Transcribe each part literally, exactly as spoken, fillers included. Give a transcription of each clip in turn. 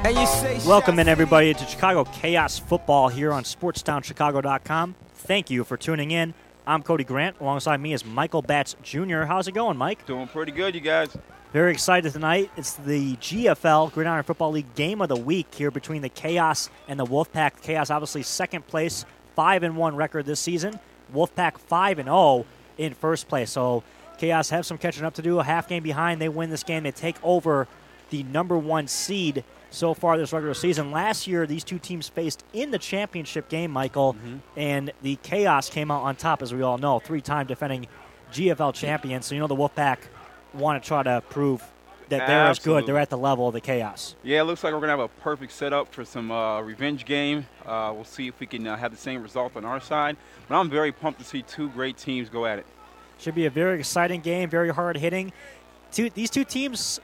Welcome in, everybody, to Chicago Chaos Football here on sports town chicago dot com. Thank you for tuning in. I'm Cody Grant. Alongside me is Michael Batts Junior How's it going, Mike? Doing pretty good, you guys. Very excited tonight. It's the G F L, Gridiron Football League Game of the Week here between the Chaos and the Wolfpack. Chaos, obviously, second place, five and one record this season. Wolfpack five and oh in first place. So Chaos have some catching up to do. A half game behind. They win this game. They take over the number one seed so far this regular season. Last year, these two teams faced in the championship game, Michael, mm-hmm. and the Chaos came out on top, as we all know, three-time defending G F L champions. So you know the Wolfpack want to try to prove that they're Absolutely. as good. They're at the level of the Chaos. Yeah, it looks like we're going to have a perfect setup for some uh, revenge game. Uh, we'll see if we can uh, have the same result on our side. But I'm very pumped to see two great teams go at it. Should be a very exciting game, very hard-hitting. Two, these two teams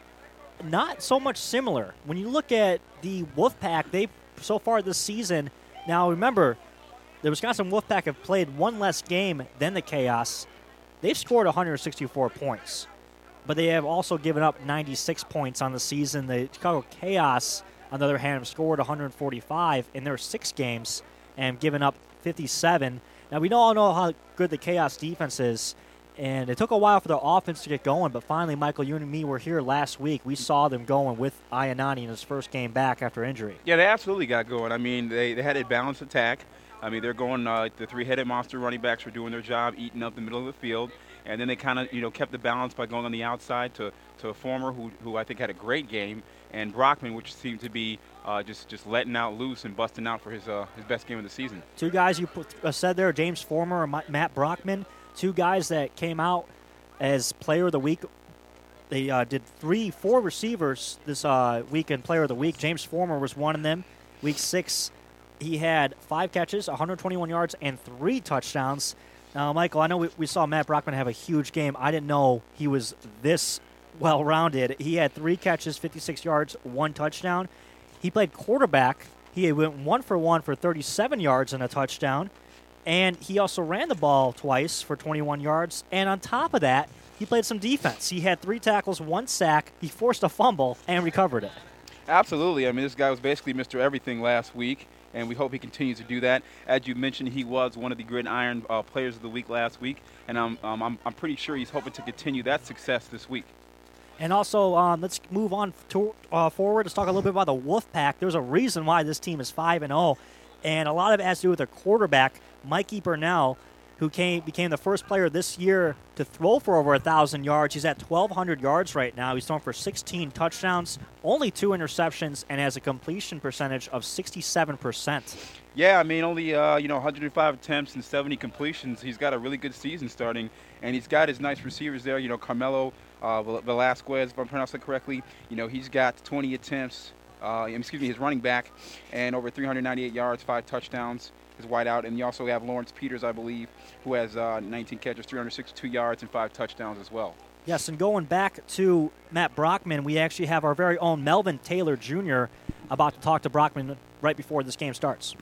not so much similar. When you look at the Wolfpack, they so far this season, now remember, the Wisconsin Wolfpack have played one less game than the Chaos. They've scored one hundred sixty-four points, but they have also given up ninety-six points on the season. The Chicago Chaos, on the other hand, have scored one hundred forty-five in their six games and given up fifty-seven. Now, we all know how good the Chaos defense is, and it took a while for the offense to get going, but finally, Michael, you and me were here last week. We saw them going with Ionani in his first game back after injury. Yeah, they absolutely got going. I mean, they, they had a balanced attack. I mean, they're going uh, – the three-headed monster running backs were doing their job, eating up the middle of the field. And then they kind of, you know, kept the balance by going on the outside to, to a former who, who I think had a great game, and Brockman, which seemed to be uh, just, just letting out loose and busting out for his uh, his best game of the season. Two guys you put, uh, said there, James Former and Matt Brockman, two guys that came out as Player of the Week. They uh, did three, four receivers this uh, week in Player of the Week. James Former was one of them. Week six, he had five catches, one hundred twenty-one yards, and three touchdowns. Now, Michael, I know we, we saw Matt Brockman have a huge game. I didn't know he was this well-rounded. He had three catches, fifty-six yards, one touchdown. He played quarterback. He went one for one for thirty-seven yards and a touchdown. And he also ran the ball twice for twenty-one yards. And on top of that, he played some defense. He had three tackles, one sack. He forced a fumble and recovered it. Absolutely. I mean, this guy was basically Mister Everything last week, and we hope he continues to do that. As you mentioned, he was one of the Gridiron uh, Players of the Week last week, and um, um, I'm, I'm pretty sure he's hoping to continue that success this week. And also, um, let's move on to, uh, forward. Let's talk a little bit about the Wolfpack. There's a reason why this team is five and oh, and a lot of it has to do with their quarterback, Mikey Burnell, who came became the first player this year to throw for over one thousand yards. He's at twelve hundred yards right now. He's thrown for sixteen touchdowns, only two interceptions, and has a completion percentage of sixty-seven percent. Yeah, I mean, only, uh, you know, one hundred five attempts and seventy completions. He's got a really good season starting, and he's got his nice receivers there. You know, Carmelo uh, Velasquez, if I'm pronouncing it correctly. You know, he's got twenty attempts, uh, excuse me, his running back, and over three hundred ninety-eight yards, five touchdowns. His wideout, and you also have Lawrence Peters, I believe, who has uh, nineteen catches, three hundred sixty-two yards, and five touchdowns as well. Yes, and going back to Matt Brockman, we actually have our very own Melvin Taylor Junior about to talk to Brockman right before this game starts.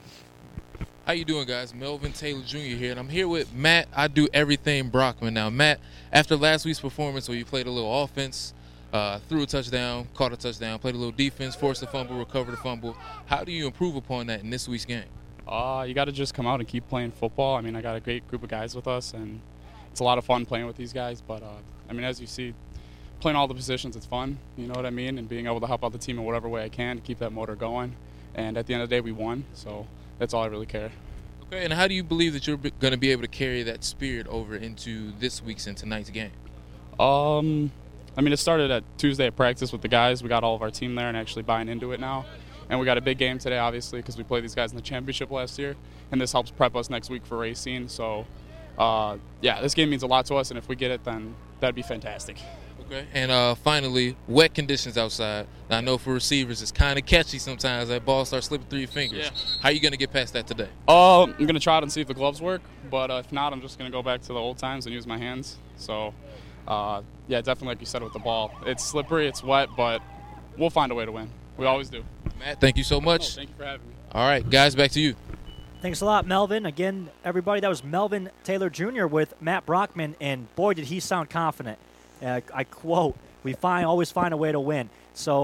How you doing, guys? Melvin Taylor Junior here, and I'm here with Matt. I do everything Brockman. Now, Matt, after last week's performance where you played a little offense, uh, threw a touchdown, caught a touchdown, played a little defense, forced a fumble, recovered a fumble, how do you improve upon that in this week's game? Uh, you got to just come out and keep playing football. I mean, I got a great group of guys with us, and it's a lot of fun playing with these guys. But, uh, I mean, as you see, playing all the positions, it's fun, you know what I mean? And being able to help out the team in whatever way I can to keep that motor going. And at the end of the day, we won, so that's all I really care. Okay, and how do you believe that you're going to be able to carry that spirit over into this week's and tonight's game? Um, I mean, it started at Tuesday at practice with the guys. We got all of our team there and actually buying into it now. And we got a big game today, obviously, because we played these guys in the championship last year. And this helps prep us next week for Racine. So, uh, yeah, this game means a lot to us. And if we get it, then that'd be fantastic. Okay. And uh, finally, wet conditions outside. Now, I know for receivers, it's kind of catchy sometimes. That ball starts slipping through your fingers. Yeah. How are you going to get past that today? Uh, I'm going to try it and see if the gloves work. But uh, if not, I'm just going to go back to the old times and use my hands. So, uh, yeah, definitely like you said with the ball. It's slippery, it's wet, but we'll find a way to win. We always do. Matt, thank you so much. Oh, thank you for having me. All right, guys, back to you. Thanks a lot, Melvin. Again, everybody, that was Melvin Taylor Junior with Matt Brockman, and boy, did he sound confident. Uh, I quote, we find always find a way to win. So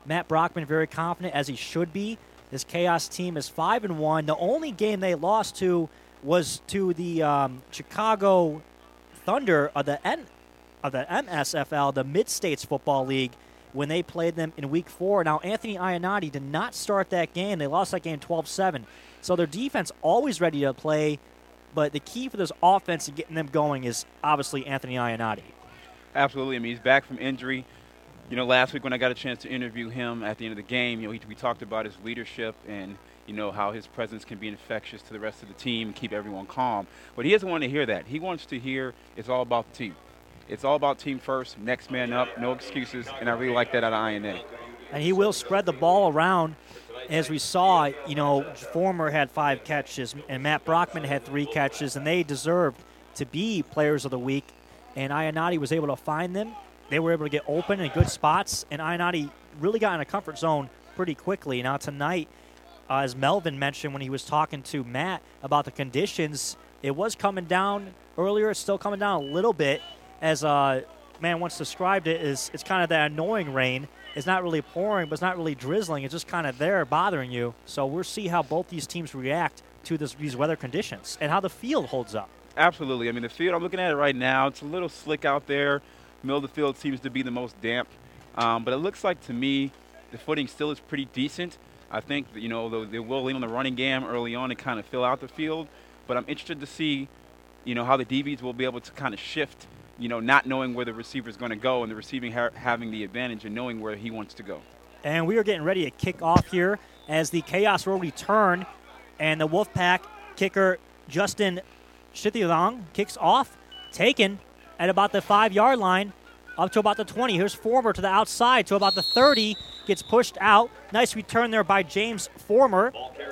Matt Brockman very confident, as he should be. This Chaos team is five and one. The only game they lost to was to the um, Chicago Thunder of the N of the M S F L, the Mid-States Football League, when they played them in week four. Now, Anthony Ionati did not start that game. They lost that game twelve seven. So their defense always ready to play, but the key for this offense and getting them going is obviously Anthony Ionati. Absolutely. I mean, he's back from injury. You know, last week when I got a chance to interview him at the end of the game, you know, he, we talked about his leadership and, you know, how his presence can be infectious to the rest of the team, keep everyone calm. But he doesn't want to hear that. He wants to hear it's all about the team. It's all about team first, next man up, no excuses, and I really like that out of I N A. And he will spread the ball around. As we saw, you know, Former had five catches, and Matt Brockman had three catches, and they deserved to be players of the week. And Ionati was able to find them. They were able to get open in good spots, and Ionati really got in a comfort zone pretty quickly. Now tonight, uh, as Melvin mentioned when he was talking to Matt about the conditions, it was coming down earlier. It's still coming down a little bit. As uh, man once described it, is it's kind of that annoying rain. It's not really pouring, but it's not really drizzling. It's just kind of there bothering you. So we'll see how both these teams react to this, these weather conditions and how the field holds up. Absolutely. I mean, the field, I'm looking at it right now. It's a little slick out there. Middle of the field seems to be the most damp. Um, but it looks like, to me, the footing still is pretty decent. I think, that, you know, though they will lean on the running game early on and kind of fill out the field. But I'm interested to see, you know, how the D Bs will be able to kind of shift, you know, not knowing where the receiver is going to go and the receiving ha- having the advantage and knowing where he wants to go. And we are getting ready to kick off here as the Chaos will return. And the Wolfpack kicker, Justin Shithilang, kicks off, taken at about the five-yard line, up to about the twenty. Here's Former to the outside to about the thirty. Gets pushed out. Nice return there by James Former.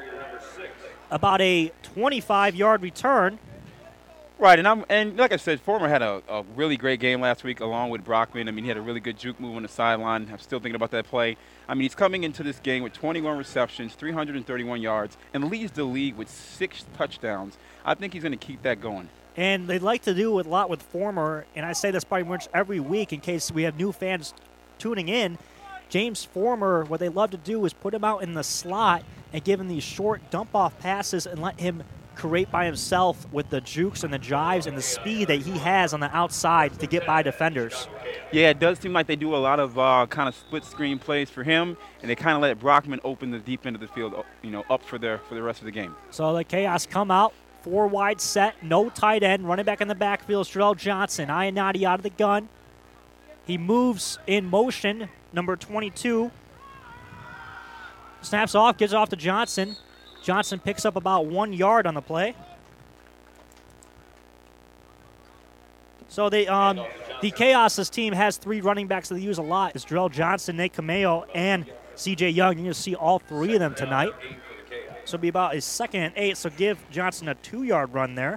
About a twenty-five-yard return. Right, and I'm and like I said, Former had a, a really great game last week along with Brockman. I mean, he had a really good juke move on the sideline. I'm still thinking about that play. I mean, he's coming into this game with twenty-one receptions, three hundred thirty-one yards, and leads the league with six touchdowns. I think he's going to keep that going. And they like to do a lot with Former, and I say this pretty much every week in case we have new fans tuning in. James Former, what they love to do is put him out in the slot and give him these short dump-off passes and let him create by himself with the jukes and the jives and the speed that he has on the outside to get by defenders. Yeah, it does seem like they do a lot of uh, kind of split-screen plays for him, and they kind of let Brockman open the deep end of the field, you know, up for their for the rest of the game. So the Chaos come out. Four wide set, no tight end. Running back in the backfield, Jarrell Johnson. Ionati out of the gun. He moves in motion, number twenty-two. Snaps off, gives it off to Johnson. Johnson picks up about one yard on the play. So they, um, the Chaos' team has three running backs that they use a lot. It's Jarrell Johnson, Nate Cameo, and C J Young. You're going to see all three of them tonight. So it'll be about a second and eight, so give Johnson a two-yard run there.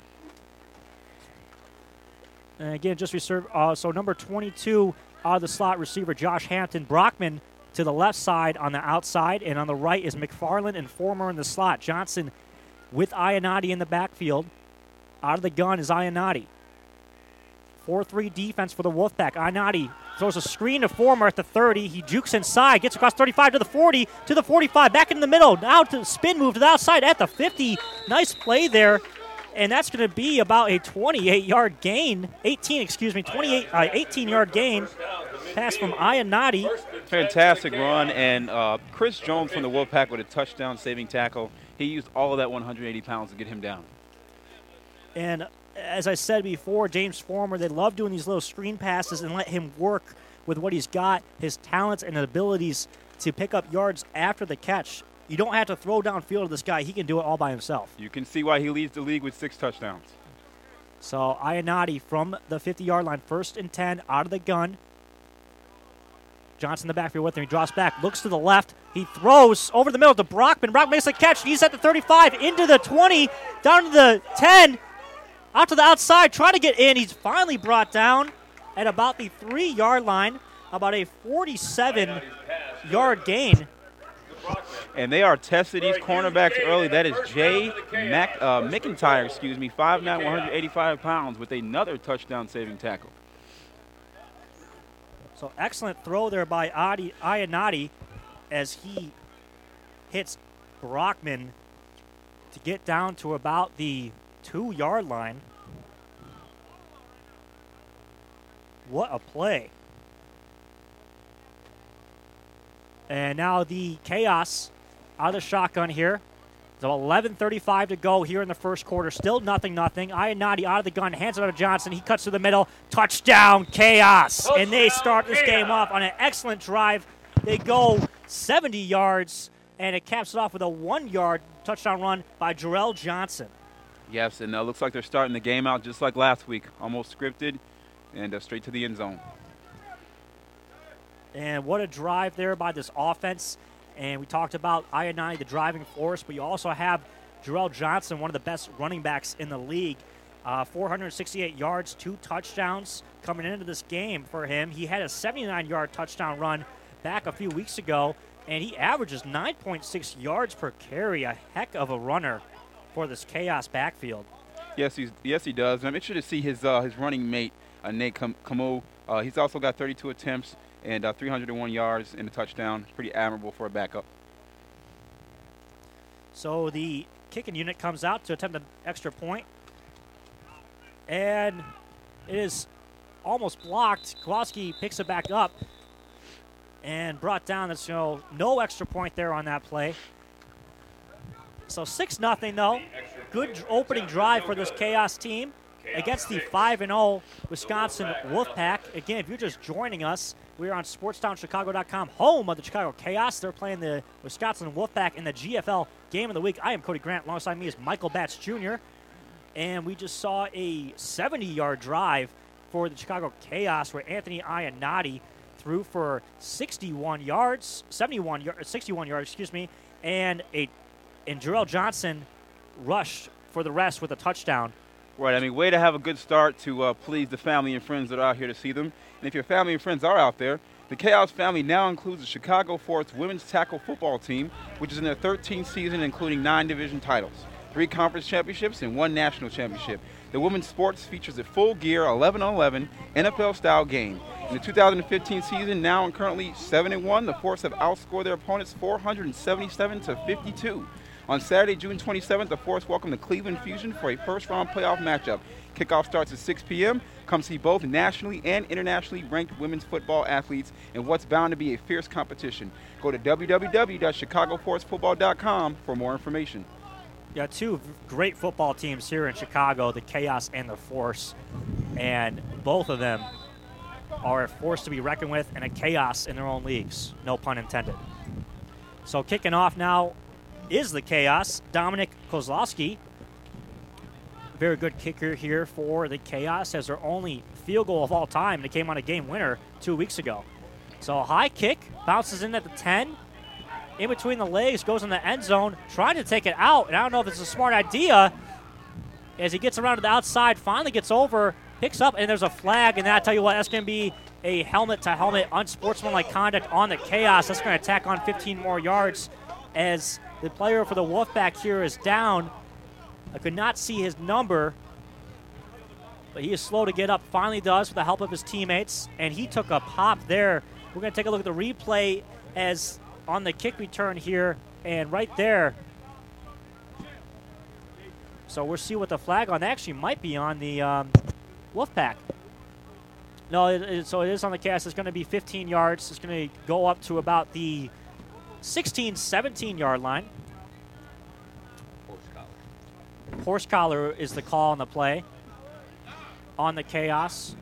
And again, just reserve. Uh, so number twenty-two out of the slot receiver, Josh Hampton. Brockman to the left side on the outside, and on the right is McFarland and Former in the slot. Johnson with Ionati in the backfield. Out of the gun is Ionati. four three defense for the Wolfpack. Ionati throws a screen to Former at the thirty. He jukes inside, gets across thirty-five to the forty, to the forty-five, back in the middle. Now to the spin move to the outside at the fifty. Nice play there. And that's going to be about a twenty-eight-yard gain. eighteen, excuse me, twenty-eight, uh, eighteen-yard gain. Pass from Ionati. Fantastic run, and uh, Chris Jones from the Wolfpack with a touchdown-saving tackle. He used all of that one hundred eighty pounds to get him down. And as I said before, James Former, they love doing these little screen passes and let him work with what he's got, his talents and abilities to pick up yards after the catch. You don't have to throw downfield to this guy. He can do it all by himself. You can see why he leads the league with six touchdowns. So Ionati from the fifty-yard line, first and ten, out of the gun. Johnson in the backfield with him. He drops back, looks to the left. He throws over the middle to Brockman. Brockman makes the catch. He's at the thirty-five, into the twenty, down to the ten. Out to the outside, trying to get in. He's finally brought down at about the three-yard line, about a forty-seven-yard gain. And they are testing these cornerbacks early. That is Jay Mac, uh, McIntyre, excuse me, five nine, one hundred eighty-five pounds with another touchdown-saving tackle. So excellent throw there by Adi, Ionati. as he hits Brockman to get down to about the two-yard line. What a play. And now the Chaos out of the shotgun here. So eleven thirty-five to go here in the first quarter. Still nothing, nothing. Ionati out of the gun, hands it over to Johnson. He cuts to the middle. Touchdown, Chaos. Touchdown, and they start this Chaos. game off on an excellent drive. They go seventy yards, and it caps it off with a one-yard touchdown run by Jarrell Johnson. Yes, and it uh, looks like they're starting the game out just like last week. Almost scripted, and uh, straight to the end zone. And what a drive there by this offense. And we talked about Ionati, the driving force, but you also have Jarrell Johnson, one of the best running backs in the league. Uh, four hundred sixty-eight yards, two touchdowns coming into this game for him. He had a seventy-nine-yard touchdown run back a few weeks ago, and he averages nine point six yards per carry, a heck of a runner for this Chaos backfield. Yes, he's, yes he does. I'm interested to see his uh, his running mate, uh, Nate Kamo. Uh, he's also got thirty-two attempts and uh, three hundred one yards and a touchdown. Pretty admirable for a backup. So the kicking unit comes out to attempt an extra point. And it is almost blocked. Kowalski picks it back up and brought down. That's, you know, no extra point there on that play. So six nothing though. Good opening drive for this Chaos team against the five and oh Wisconsin Wolfpack. Again, if you're just joining us, we are on sports town chicago dot com, home of the Chicago Chaos. They're playing the Wisconsin Wolfpack in the G F L Game of the Week. I am Cody Grant. Alongside me is Michael Batts Junior And we just saw a seventy-yard drive for the Chicago Chaos where Anthony Ionati threw for sixty-one yards, seventy-one yards, sixty-one yards, excuse me, and a and Jarrell Johnson rushed for the rest with a touchdown. Right, I mean, way to have a good start to uh, please the family and friends that are out here to see them. And if your family and friends are out there, the Chaos family now includes the Chicago Force women's tackle football team, which is in their thirteenth season, including nine division titles, three conference championships, and one national championship. The women's sports features a full-gear eleven on eleven N F L-style game. In the two thousand fifteen season, now and currently seven and one, the Force have outscored their opponents four hundred seventy-seven to fifty-two. On Saturday, June twenty-seventh, the Force welcome the Cleveland Fusion for a first-round playoff matchup. Kickoff starts at six p.m. Come see both nationally and internationally ranked women's football athletes in what's bound to be a fierce competition. Go to w w w dot chicago force football dot com for more information. Yeah, two great football teams here in Chicago, the Chaos and the Force. And both of them are a force to be reckoned with and a chaos in their own leagues, no pun intended. So kicking off now is the Chaos, Dominic Kozlowski. Very good kicker here for the Chaos, as their only field goal of all time. They came on a game winner two weeks ago. So a high kick, bounces in at the ten, in between the legs, goes in the end zone, trying to take it out. And I don't know if it's a smart idea, as he gets around to the outside, finally gets over, picks up, and there's a flag. And I tell you what, that's going to be a helmet-to-helmet unsportsmanlike conduct on the Chaos. That's going to tack on fifteen more yards, as the player for the Wolfpack here is down. I could not see his number, but he is slow to get up. Finally does with the help of his teammates, and he took a pop there. We're going to take a look at the replay as on the kick return here, and right there. So we'll see what the flag on actually might be on the um, Wolfpack. No, it, it, so it is on the cast. It's going to be fifteen yards. It's going to go up to about the sixteen, seventeen yard line. Horse collar is the call on the play on the Chaos.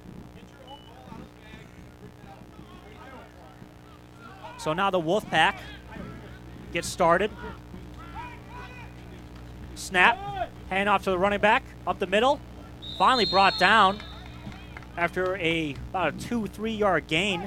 So now the Wolfpack gets started. Snap, hand off to the running back, up the middle. Finally brought down after a about a two, three yard gain.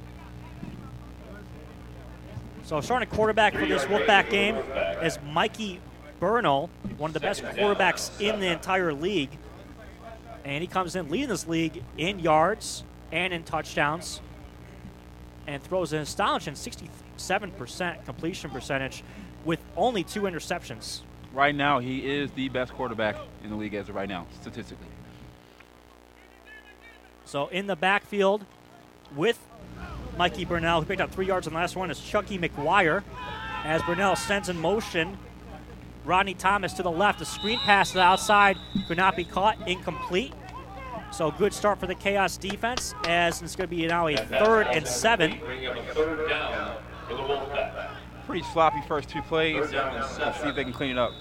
So starting quarterback for this Wolfpack game is Mikey Burnell, one of the best quarterbacks in the entire league. And he comes in leading this league in yards and in touchdowns, and throws an astonishing sixty-seven percent completion percentage with only two interceptions. Right now, he is the best quarterback in the league as of right now, statistically. So in the backfield with Mikey Burnell, who picked up three yards on the last one, is Chucky McGuire. As Burnell sends in motion, Rodney Thomas to the left. A screen pass to the outside could not be caught, incomplete. So good start for the Chaos defense, as it's going to be now a third and seven. Pretty sloppy first two plays. Let's see if they can clean it up.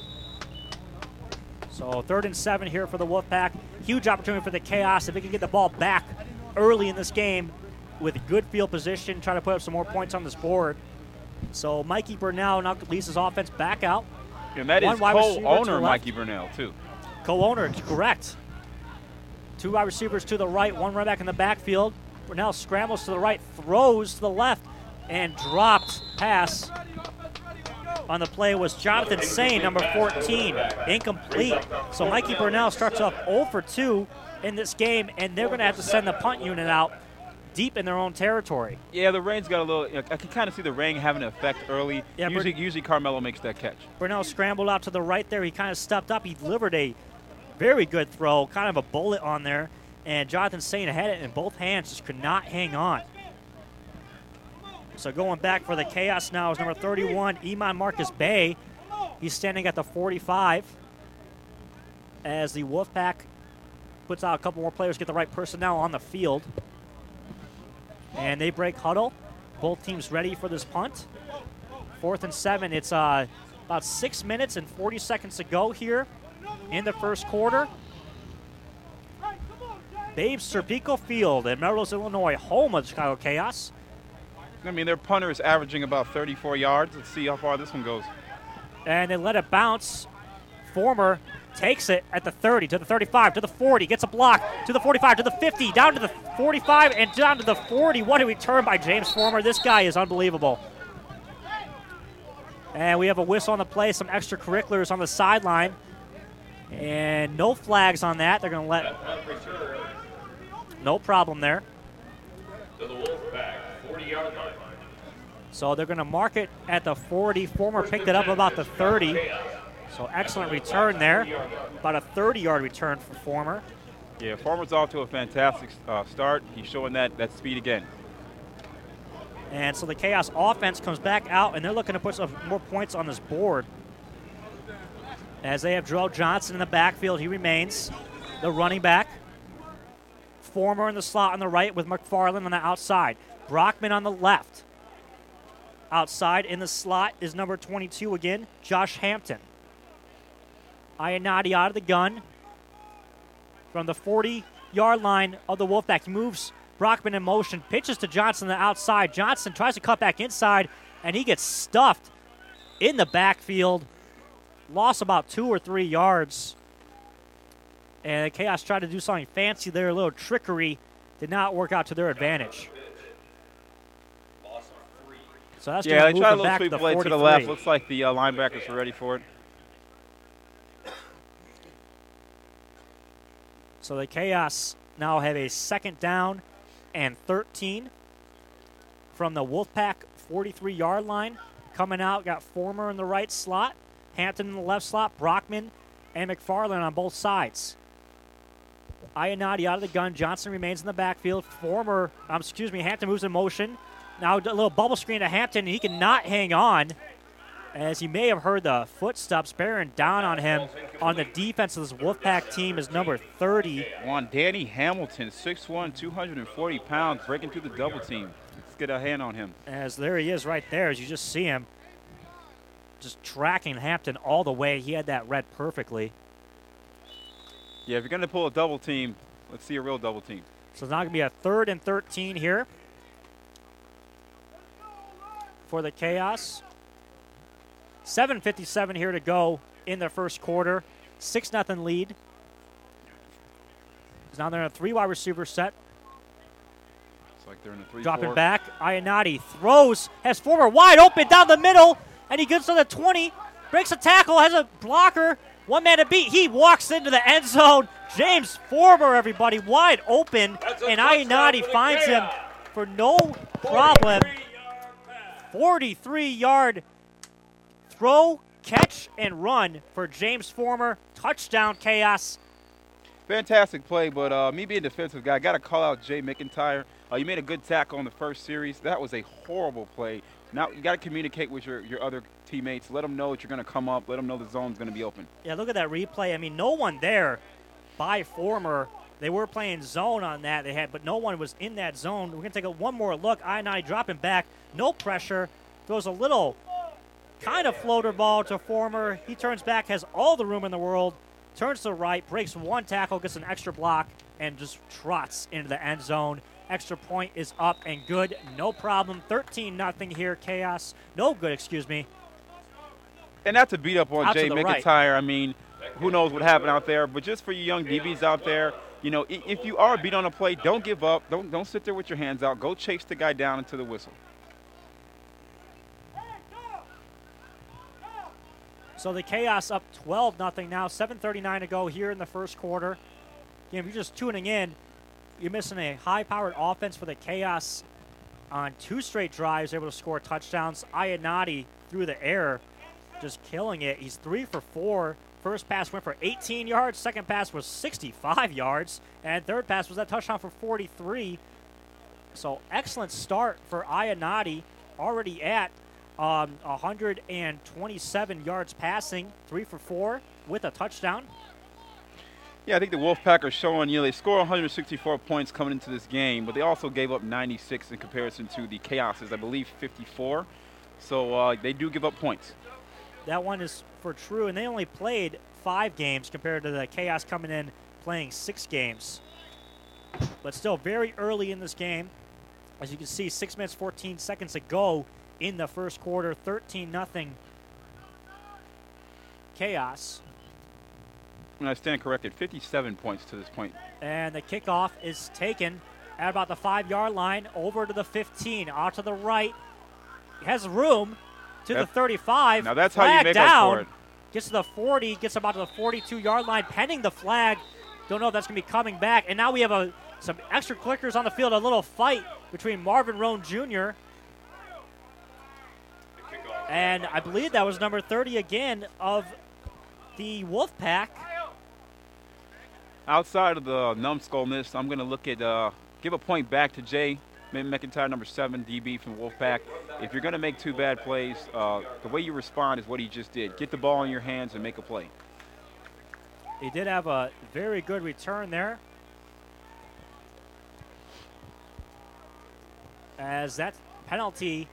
So third and seven here for the Wolfpack. Huge opportunity for the Chaos if they can get the ball back early in this game with good field position, try to put up some more points on this board. So Mikey Burnell now leads his offense back out. And that One is wide receiver to the co-owner left. Mikey Burnell, too. Co-owner, correct. Two wide receivers to the right, one running back in the backfield. Burnell scrambles to the right, throws to the left, and dropped pass on the play was Jonathan Sane, number fourteen, incomplete. So Mikey Burnell starts off zero for two in this game, and they're going to have to send the punt unit out deep in their own territory. Yeah, the rain's got a little. I can kind of see the rain having an effect early. Yeah, usually, Bur- usually Carmelo makes that catch. Burnell scrambled out to the right there. He kind of stepped up. He delivered a very good throw, kind of a bullet on there, and Jonathan Sane had it in both hands, just could not hang on. So going back for the Chaos now is number thirty-one, Iman Marcus Bay. He's standing at the forty-five as the Wolfpack puts out a couple more players, get the right personnel on the field. And they break huddle. Both teams ready for this punt. Fourth and seven. It's uh, about six minutes and forty seconds to go here in the first quarter. Babe Serpico Field in Melrose, Illinois, home of the Chicago Chaos. I mean, their punter is averaging about thirty-four yards. Let's see how far this one goes. And they let it bounce. Former takes it at the thirty, to the thirty-five, to the forty, gets a block, to the forty-five, to the fifty, down to the forty-five, and down to the forty. What a return by James Former. This guy is unbelievable. And we have a whistle on the play, some extracurriculars on the sideline. And no flags on that. They're going to let... No problem there. To the Wolfpack, forty-yard line. So they're going to mark it at the forty. Former picked it up about the thirty. So excellent return there. About a thirty-yard return for Former. Yeah, Farmer's off to a fantastic uh, start. He's showing that, that speed again. And so the Chaos offense comes back out, and they're looking to put some more points on this board. As they have Joel Johnson in the backfield, he remains the running back. Former in the slot on the right with McFarland on the outside. Brockman on the left. Outside in the slot is number twenty-two again, Josh Hampton. Ionati out of the gun from the forty-yard line of the Wolfpack. He moves Brockman in motion, pitches to Johnson on the outside. Johnson tries to cut back inside, and he gets stuffed in the backfield. Lost about two or three yards. And Chaos tried to do something fancy there, a little trickery. Did not work out to their advantage. So that's Yeah, going they to tried a move them little back to sweep the play to the forty-three. left. Looks like the uh, linebackers are ready for it. So the Chaos now have a second down and thirteen from the Wolfpack forty-three-yard line. Coming out, got Former in the right slot, Hampton in the left slot, Brockman and McFarland on both sides. Ionati out of the gun. Johnson remains in the backfield. Former, um, excuse me, Hampton moves in motion. Now a little bubble screen to Hampton, and he cannot hang on, as he may have heard the footsteps bearing down on him. On the defense of this Wolfpack team is number thirty. One, Danny Hamilton, six one, two hundred forty pounds, breaking through the double team. Let's get a hand on him. As there he is right there, as you just see him. Just tracking Hampton all the way. He had that read perfectly. Yeah, if you're going to pull a double team, let's see a real double team. So it's now going to be a third and thirteen here for the Chaos. seven fifty-seven here to go in the first quarter. six nothing lead. Now they're in a three wide receiver set. It's like they're in a three Dropping four. back. Ionati throws. Has Former wide open down the middle. And he gets to the twenty. Breaks a tackle. Has a blocker. One man to beat. He walks into the end zone. James Former, everybody, wide open. And Ionati finds him for no problem. forty-three-yard throw, catch, and run for James Former. Touchdown, Chaos. Fantastic play, but uh, me being a defensive guy, I got to call out Jay McIntyre. Uh, you made a good tackle on the first series. That was a horrible play. Now you got to communicate with your, your other teammates. Let them know that you're going to come up. Let them know the zone's going to be open. Yeah, look at that replay. I mean, no one there by Former. They were playing zone on that. They had, but no one was in that zone. We're going to take a one more look. I nine dropping back. No pressure. Throws a little kind of floater ball to Former. He turns back, has all the room in the world. Turns to the right, breaks one tackle, gets an extra block, and just trots into the end zone. Extra point is up and good. No problem. thirteen nothing here. Chaos. No good, excuse me. And not to beat up on Out Jay to the right. McIntyre. I mean, who knows what happened out there. But just for you young D Bs out there, you know, i- if you are beat on a play, don't give up. Don't, don't sit there with your hands out. Go chase the guy down into the whistle. So the Chaos up twelve nothing now. seven thirty-nine to go here in the first quarter. Again, if you're just tuning in, you're missing a high-powered offense for the Chaos on two straight drives, able to score touchdowns. Ayanati through the air, just killing it. He's three for four. First pass went for eighteen yards. Second pass was sixty-five yards. And third pass was that touchdown for forty-three. So excellent start for Ayanati, already at um, one hundred twenty-seven yards passing, three for four with a touchdown. Yeah, I think the Wolfpack are showing, you know, they score one hundred sixty-four points coming into this game, but they also gave up ninety-six in comparison to the Chaos's, I believe, fifty-four. So uh, they do give up points. That one is for true, and they only played five games compared to the Chaos coming in playing six games. But still very early in this game. As you can see, six minutes, fourteen seconds to go in the first quarter, thirteen nothing Chaos. And I stand corrected, fifty-seven points to this point. And the kickoff is taken at about the five-yard line, over to the fifteen, out to the right. Has room to That's, the thirty-five. Now that's how you Flag make down. up for it. Gets to the forty, gets about to the forty-two-yard line, pending the flag. Don't know if that's going to be coming back. And now we have a some extra clickers on the field, a little fight between Marvin Roan Junior and I believe that was number thirty again of the Wolfpack. Outside of the numbskullness, I'm going to look at, uh, give a point back to Jay McIntyre, number seven, D B from Wolfpack. If you're going to make two bad plays, uh, the way you respond is what he just did. Get the ball in your hands and make a play. He did have a very good return there. As that penalty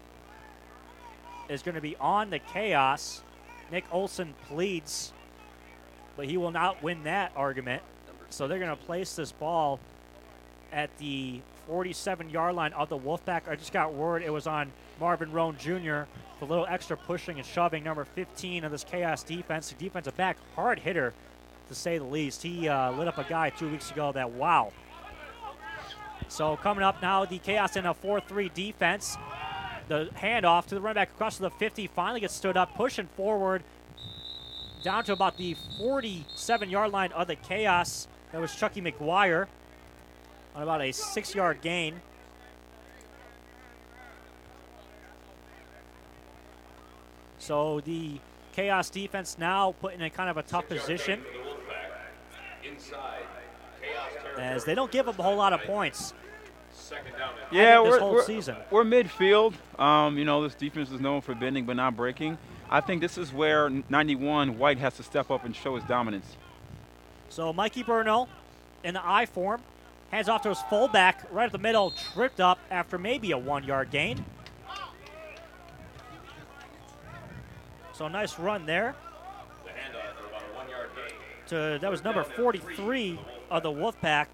is going to be on the Chaos. Nick Olson pleads, but he will not win that argument. So they're going to place this ball at the forty-seven-yard line of the Wolfpack. I just got word it was on Marvin Roan Junior for a little extra pushing and shoving. Number fifteen of this Chaos defense. The defensive back, hard hitter to say the least. He uh, lit up a guy two weeks ago that, wow. So coming up now, the Chaos in a four three defense. The handoff to the running back across to the fifty, finally gets stood up, pushing forward down to about the forty-seven-yard line of the Chaos. That was Chucky McGuire on about a six-yard gain. So the Chaos defense now put in a kind of a tough position, as they don't give up a whole lot of points. Yeah, this we're, whole we're, season. we're midfield. Um, you know, this defense is known for bending but not breaking. I think this is where ninety-one White has to step up and show his dominance. So Mikey Burnell in the I form, hands off to his fullback right at the middle, tripped up after maybe a one-yard gain. So nice run there. To, that was number forty-three of the Wolfpack.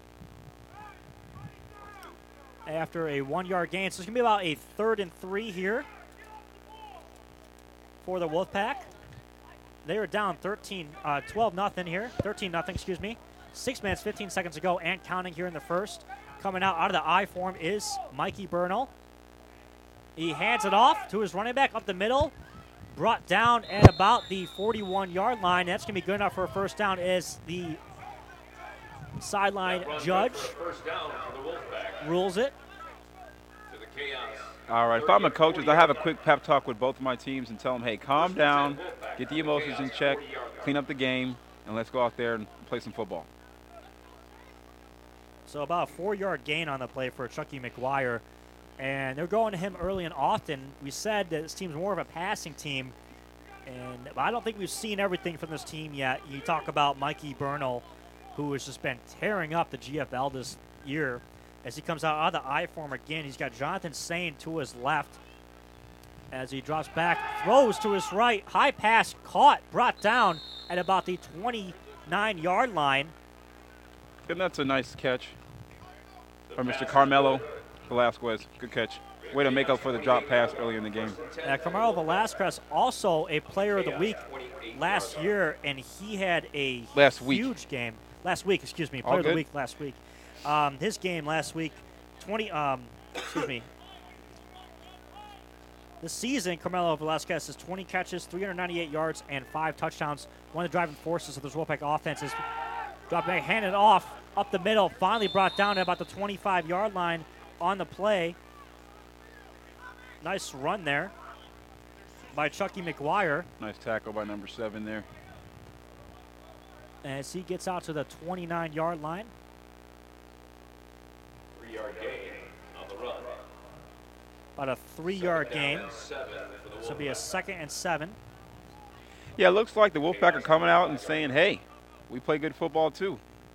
After a one-yard gain. So it's going to be about a third and three here for the Wolfpack. They are down thirteen, uh, twelve nothing here. thirteen nothing, excuse me. Six minutes, fifteen seconds to go and counting here in the first. Coming out out of the I form is Mikey Burnell. He hands it off to his running back up the middle. Brought down at about the forty-one-yard line. That's going to be good enough for a first down as the sideline judge rules it. All right, if I'm a coach, I have a quick pep talk with both of my teams and tell them, hey, calm down, get the emotions in check, clean up the game, and let's go out there and play some football. So about a four-yard gain on the play for Chucky McGuire. And they're going to him early and often. We said that this team's more of a passing team. And I don't think we've seen everything from this team yet. You talk about Mikey Burnell, who has just been tearing up the G F L this year. As he comes out of the I form again, he's got Jonathan Sain to his left. As he drops back, throws to his right. High pass caught, brought down at about the twenty-nine-yard line. And that's a nice catch from Mister Carmelo Velasquez. Good catch. Way to make up for the drop pass earlier in the game. Uh, Carmelo Velasquez, also a player of the week last year, and he had a Last week. huge game. Last week, excuse me. All Player of the good. week last week. Um, his game last week, twenty. Um, excuse me. This season, Carmelo Velasquez has twenty catches, three hundred ninety-eight yards, and five touchdowns. One of the driving forces of this Wolfpack offense is drop back, handed off up the middle, finally brought down at about the twenty-five-yard line on the play. Nice run there by Chucky McGuire. Nice tackle by number seven there. As he gets out to the twenty-nine-yard line. Three-yard gain on the run. About a three-yard Second down gain. and seven for the This will be a Wolfpack. second and seven. Yeah, it looks like the Wolfpack are coming out and saying, hey, we play good football too.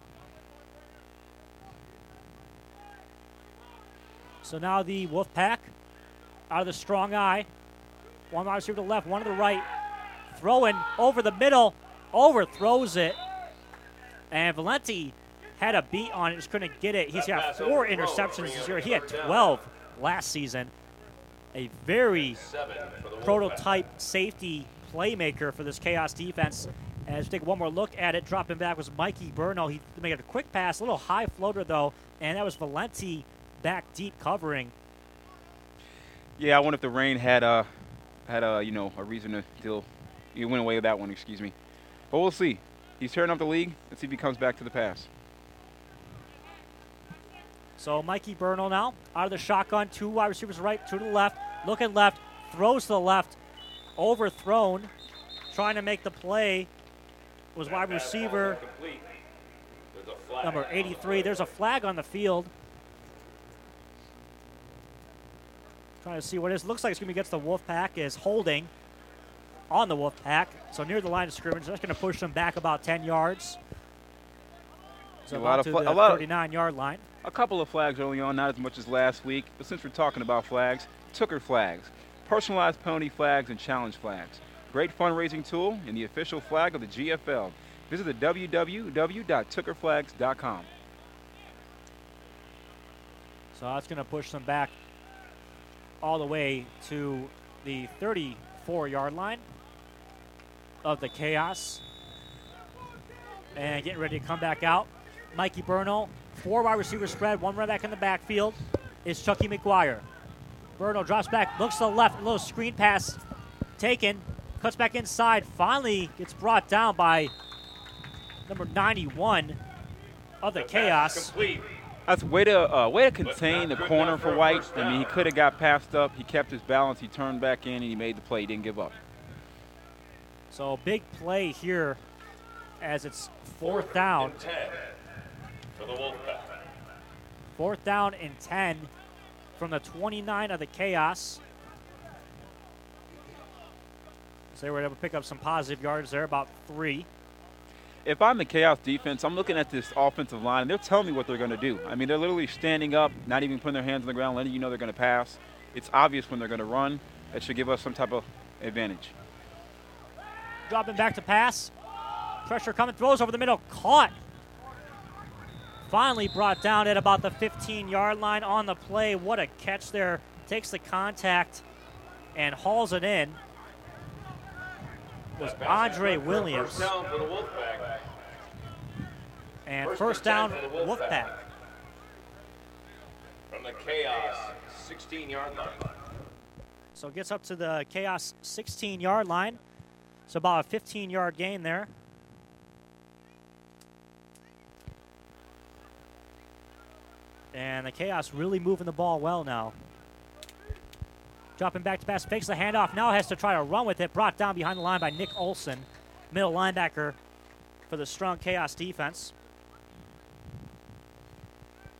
So now the Wolfpack out of the strong eye. One wide receiver to the left, one to the right. Throwing over the middle, overthrows it. And Valenti had a beat on it, just couldn't get it. He's got four interceptions this year. He had twelve last season. A very Seven for the Wolfpack. prototype safety playmaker for this Chaos defense. As we take one more look at it, dropping back was Mikey Burnell. He made a quick pass, a little high floater though, and that was Valenti back deep covering. Yeah, I wonder if the rain had a, had a, you know, a reason to deal. You went away with that one, excuse me. But we'll see. He's tearing up the league. Let's see if he comes back to the pass. So Mikey Burnell now out of the shotgun, two wide receivers right, two to the left, looking left, throws to the left, overthrown, trying to make the play was wide receiver Complete. There's a flag number on the eighty-three. play. There's a flag on the field. Trying to see what it is. Looks like it's going to be against the Wolfpack, is holding on the Wolfpack. So near the line of scrimmage. That's going to push them back about ten yards. So A lot about of to fla- the a lot of- thirty-nine-yard line. A couple of flags early on, not as much as last week. But since we're talking about flags, Tooker flags, personalized penalty flags, and challenge flags. Great fundraising tool and the official flag of the G F L. Visit the w w w dot tooker flags dot com. So that's going to push them back all the way to the thirty-four-yard line of the Chaos. And getting ready to come back out. Mikey Burnell, four wide receiver spread, one running back in the backfield is Chucky McGuire. Burnell drops back, looks to the left, a little screen pass taken, cuts back inside, finally gets brought down by number ninety-one of the The pass Chaos. Complete. That's way to uh, way to contain the not good corner enough for for a White. first I mean, he down. could have got passed up. He kept his balance. He turned back in and he made the play. He didn't give up. So big play here as it's fourth down. and ten for the Wolfpack. Fourth down and ten from the twenty-nine of the Chaos. So they were able to pick up some positive yards there, about three. If I'm the Chaos defense, I'm looking at this offensive line, and they're telling me what they're going to do. I mean, they're literally standing up, not even putting their hands on the ground, letting you know they're going to pass. It's obvious when they're going to run. That should give us some type of advantage. Dropping back to pass. Pressure coming, throws over the middle, caught. Finally brought down at about the fifteen-yard line on the play. What a catch there. Takes the contact and hauls it in. Was That pass is Andre good for a Williams. First down for the Wolfpack. And First first and down, ten for the Wolfpack. Wolfpack. From the Chaos sixteen-yard line. So it gets up to the Chaos sixteen-yard line. So about a fifteen-yard gain there. And the Chaos really moving the ball well now. Dropping back to pass, fakes the handoff. Now has to try to run with it. Brought down behind the line by Nick Olson, middle linebacker for the strong Chaos defense.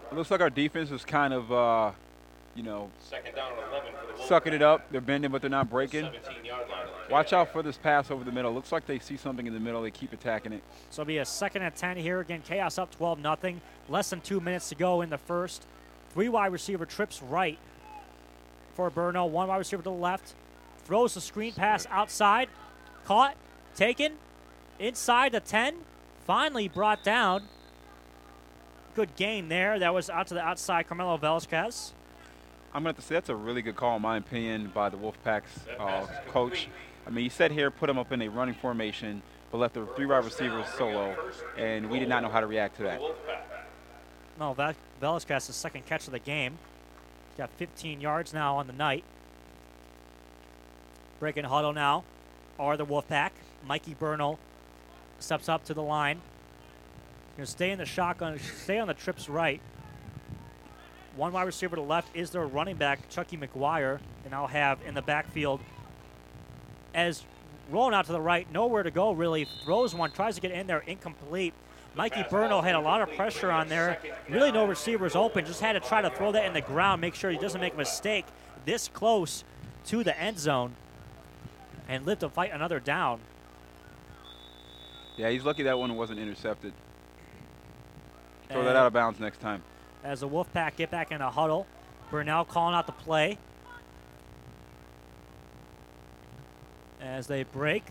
It looks like our defense is kind of, uh, you know, Second down and eleven for the Wolfpack. sucking it up. They're bending, but they're not breaking. seventeen-yard line. of the Watch Chaos. out for this pass over the middle. Looks like they see something in the middle. They keep attacking it. So it'll be a second and ten here. Again, Chaos up twelve nothing. Less than two minutes to go in the first. Three wide receiver trips right for Burno. One wide receiver to the left. Throws the screen pass outside. Caught. Taken. Inside the ten. Finally brought down. Good gain there. That was out to the outside, Carmelo Velasquez. I'm going to have to say that's a really good call, in my opinion, by the Wolfpack's uh, coach. I mean, he said here, put them up in a running formation, but left the three wide receivers solo, and we did not know how to react to that. No, Vel- Velasquez's second catch of the game. He's got fifteen yards now on the night. Breaking huddle now are the Wolfpack. Mikey Burno steps up to the line. Going to stay in the shotgun, stay on the trips right. One wide receiver to the left is their running back, Chucky McGuire. And I'll have in the backfield as rolling out to the right, nowhere to go really. Throws one, tries to get in there, incomplete. Mikey Burno had a lot of pressure on there. Really no receivers open. Just had to try to throw that in the ground, make sure he doesn't make a mistake this close to the end zone and live to fight another down. Yeah, he's lucky that one wasn't intercepted. Throw And that out of bounds next time. as the Wolfpack get back in a huddle, Burnell calling out the play. As they break.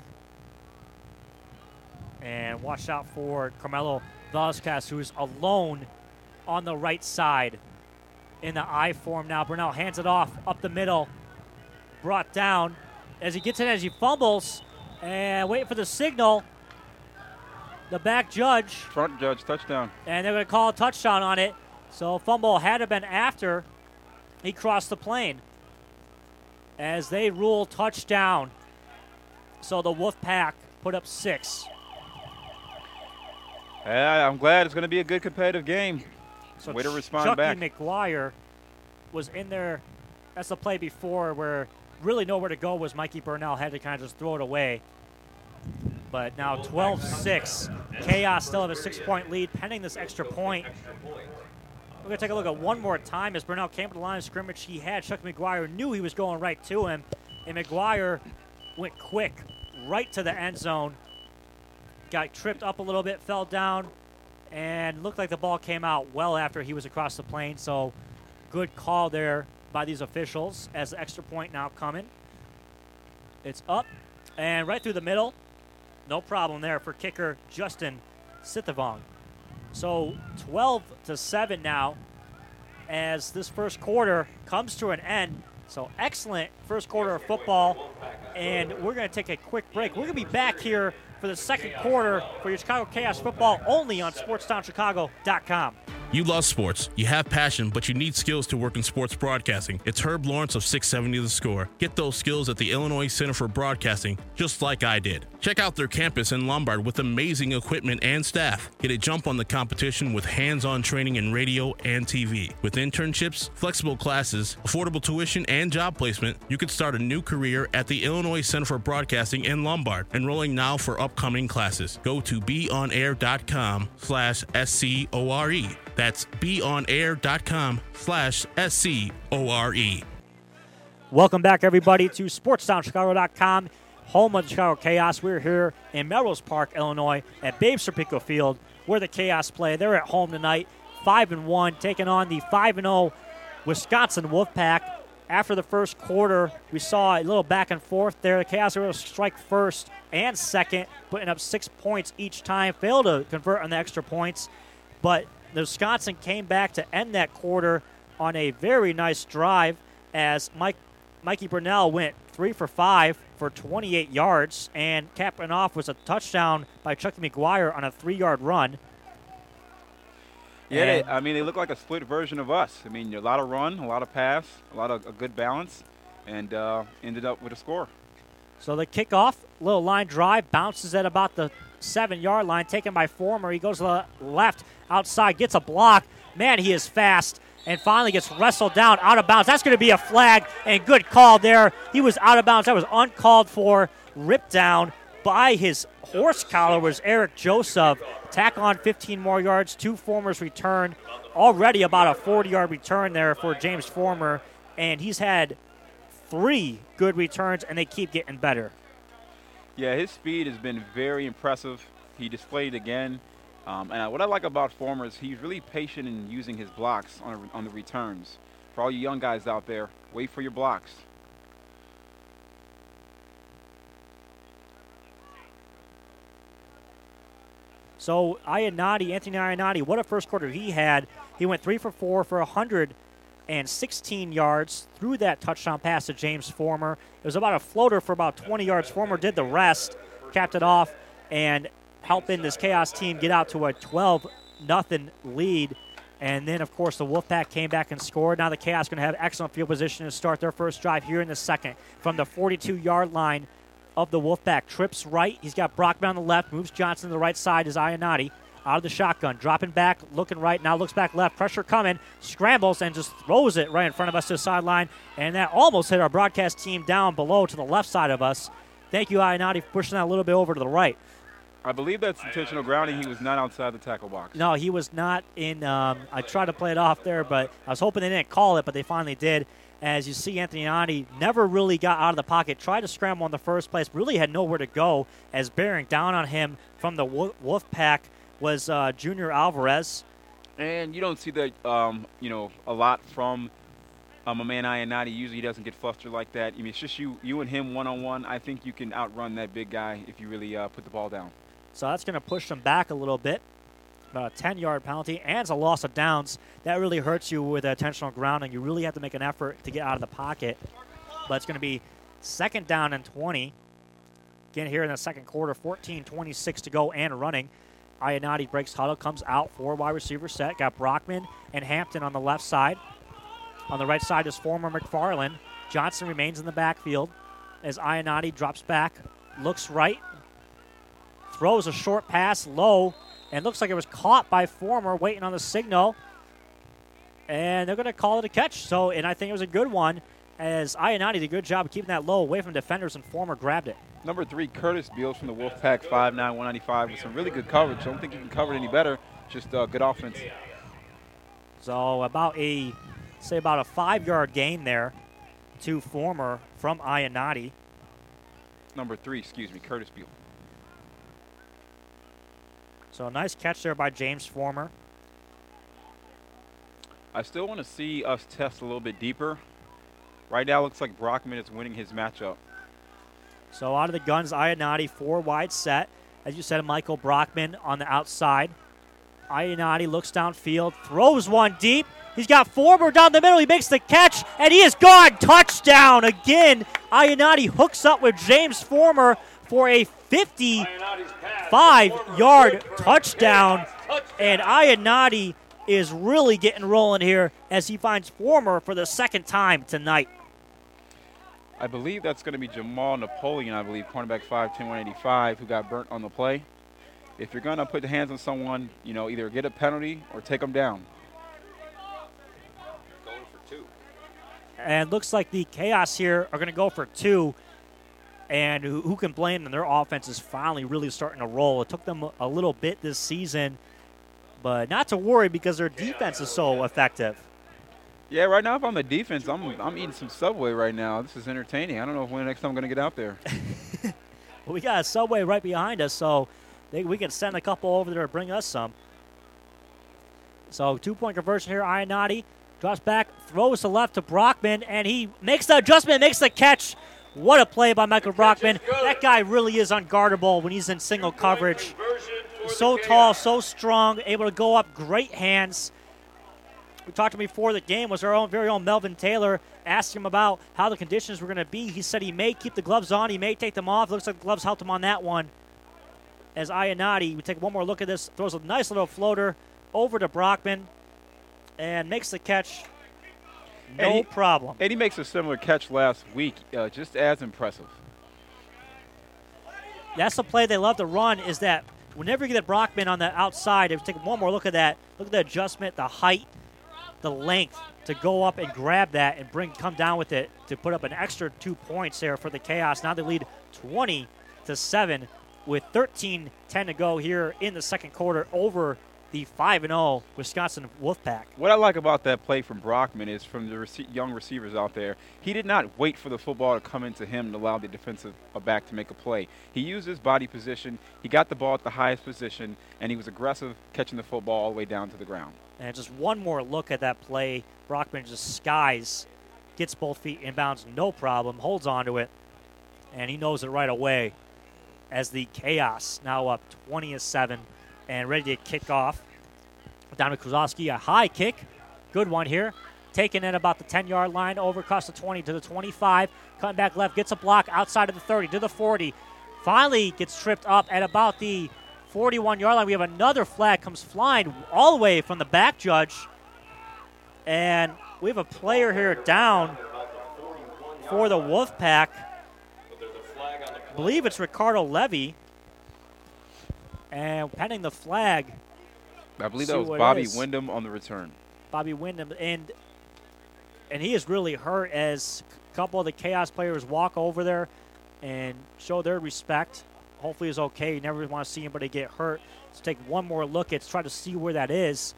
And watch out for Carmelo Velasquez, who's alone on the right side in the I form now. Burnell hands it off up the middle. Brought down. As he gets it, as he fumbles. And waiting for the signal. The back judge. Front judge, touchdown. And they're going to call a touchdown on it. So fumble had to have been after he crossed the plane. As they rule touchdown. So the Wolfpack put up six. Yeah, I'm glad it's going to be a good competitive game. So Way to respond Chucky back. McGuire was in there. That's the play before where really nowhere to go was Mikey Burnell. Had to kind of just throw it away. But now twelve six. Chaos still have a six-point lead pending this extra point. We're going to take a look at one more time as Burnell came to the line of scrimmage. He had Chuck McGuire, knew he was going right to him. And McGuire went quick right to the end zone. Got tripped up a little bit, fell down, and looked like the ball came out well after he was across the plane. So good call there by these officials as the extra point now coming. It's up and right through the middle. No problem there for kicker Justin Sithavong. So twelve to seven now as this first quarter comes to an end. So excellent first quarter of football, and we're going to take a quick break. We're going to be back here for the second quarter for your Chicago Chaos football only on sports town chicago dot com. You love sports, you have passion, but you need skills to work in sports broadcasting. It's Herb Lawrence of six seventy The Score. Get those skills at the Illinois Center for Broadcasting, just like I did. Check out their campus in Lombard with amazing equipment and staff. Get a jump on the competition with hands-on training in radio and T V. With internships, flexible classes, affordable tuition, and job placement, you could start a new career at the Illinois Center for Broadcasting in Lombard. Enrolling now for upcoming classes. Go to beonair.com slash S-C-O-R-E. That's beonair.com slash S-C-O-R-E. Welcome back, everybody, to sports town chicago dot com, home of the Chicago Chaos. We're here in Melrose Park, Illinois, at Babe Serpico Field, where the Chaos play. They're at home tonight, five and one, taking on the five and oh Wisconsin Wolfpack. After the first quarter, we saw a little back and forth there. The Chaos were able to strike first and second, putting up six points each time. Failed to convert on the extra points, but the Wisconsin came back to end that quarter on a very nice drive as Mike, Mikey Burnell went three for five for twenty-eight yards, and capping off was a touchdown by Chucky McGuire on a three-yard run. Yeah, they, And- I mean, they look like a split version of us. I mean, a lot of run, a lot of pass, a lot of a good balance, and uh, ended up with a score. So the kickoff, little line drive, bounces at about the seven-yard line, taken by Former. He goes to the left, outside, gets a block. Man, he is fast, and finally gets wrestled down, out of bounds. That's going to be a flag, and good call there. He was out of bounds. That was uncalled for, ripped down by his horse collar was Eric Joseph. Tack on fifteen more yards, two Formers return. Already about a forty-yard return there for James Former, and he's had three good returns, and they keep getting better. Yeah, his speed has been very impressive. He displayed again. Um, and what I like about Former is he's really patient in using his blocks on, on the returns. For all you young guys out there, wait for your blocks. So Ionati, Anthony Ionati, what a first quarter he had. He went three for four for one hundred sixteen yards through that touchdown pass to James Former. It was about a floater for about twenty yards. Former did the rest, capped it off, and helping this Chaos team get out to a twelve nothing lead. And then, of course, the Wolfpack came back and scored. Now the Chaos going to have excellent field position to start their first drive here in the second. From the forty-two-yard line of the Wolfpack, trips right. He's got Brockman on the left, moves Johnson to the right side is Ionati. Out of the shotgun, dropping back, looking right, now looks back left, pressure coming, scrambles and just throws it right in front of us to the sideline. And that almost hit our broadcast team down below to the left side of us. Thank you, Ionati, for pushing that a little bit over to the right. I believe that's intentional grounding. He was not outside the tackle box. No, he was not in. Um, I tried to play it off there, but I was hoping they didn't call it, but they finally did. As you see, Anthony Ionati never really got out of the pocket, tried to scramble in the first place, really had nowhere to go, as bearing down on him from the Wolfpack was uh, Junior Alvarez. And you don't see that, um, you know, a lot from um, a man Ionati. Usually he doesn't get flustered like that. I mean, it's just you you and him one-on-one. I think you can outrun that big guy if you really uh, put the ball down. So that's going to push him back a little bit. About a ten-yard penalty, and it's a loss of downs. That really hurts you with intentional grounding. You really have to make an effort to get out of the pocket. But it's going to be second down and twenty. Again, here in the second quarter, fourteen twenty-six to go and running. Ionati breaks huddle, comes out, four wide receiver set. Got Brockman and Hampton on the left side. On the right side is Former McFarland. Johnson remains in the backfield as Ionati drops back, looks right, throws a short pass low, and looks like it was caught by Former waiting on the signal. And they're going to call it a catch. So, and I think it was a good one as Ionati did a good job of keeping that low away from defenders, and Former grabbed it. Number three, Curtis Beals from the Wolfpack, five nine, one ninety-five, with some really good coverage. I don't think you can cover it any better. Just uh, good offense. So about a, say about a five-yard gain there to Former from Ionati. Number three, excuse me, Curtis Beals. So a nice catch there by James Former. I still want to see us test a little bit deeper. Right now, it looks like Brockman is winning his matchup. So out of the guns, Ionati, four wide set. As you said, Michael Brockman on the outside. Ionati looks downfield, throws one deep. He's got Former down the middle. He makes the catch, and he is gone. Touchdown again. Ionati hooks up with James Former for a fifty-five-yard touchdown. And Ionati is really getting rolling here as he finds Former for the second time tonight. I believe that's going to be Jamal Napoleon, I believe, cornerback five ten, one eighty-five, who got burnt on the play. If you're going to put the hands on someone, you know, either get a penalty or take them down. Going for two. And looks like the Chaos here are going to go for two. And who, who can blame them? Their offense is finally really starting to roll. It took them a little bit this season, but not to worry because their defense is so effective. Yeah, right now if I'm the defense, I'm I'm eating some Subway right now. This is entertaining. I don't know when the next time I'm going to get out there. Well, we got a Subway right behind us, so they, we can send a couple over there to bring us some. So two-point conversion here. Ionati drops back, throws to left to Brockman, and he makes the adjustment, makes the catch. What a play by Michael Brockman. That guy really is unguardable when he's in single coverage. So tall, so strong, able to go up, great hands. We talked to him before the game, was our own very own Melvin Taylor. Asked him about how the conditions were going to be. He said he may keep the gloves on, he may take them off. Looks like the gloves helped him on that one. As Ionati, we take one more look at this, throws a nice little floater over to Brockman and makes the catch. No and he, problem. And he makes a similar catch last week, uh, just as impressive. That's the play they love to run, is that whenever you get Brockman on the outside, if you take one more look at that, look at the adjustment, the height, the length to go up and grab that and bring come down with it to put up an extra two points there for the Chaos. Now they lead twenty to seven with thirteen ten to go here in the second quarter over the five and oh Wisconsin Wolfpack. What I like about that play from Brockman is from the rece- young receivers out there, he did not wait for the football to come into him and allow the defensive back to make a play. He used his body position, he got the ball at the highest position, and he was aggressive catching the football all the way down to the ground. And just one more look at that play. Brockman just skies, gets both feet inbounds, no problem, holds on to it, and he knows it right away as the Chaos now up twenty to seven. And ready to kick off. Down to Kruzowski, a high kick. Good one here. Taken in about the ten-yard line, over across the twenty to the twenty-five. Cutting back left, gets a block outside of the thirty to the forty. Finally gets tripped up at about the forty-one-yard line. We have another flag comes flying all the way from the back judge. And we have a player here down for the Wolfpack. I believe it's Ricardo Levy. And pending the flag, I believe see that was what it Bobby is. Wyndham on the return. Bobby Wyndham, and and he is really hurt as a couple of the Chaos players walk over there and show their respect. Hopefully he's okay. You never want to see anybody get hurt. Let's take one more look at try to see where that is.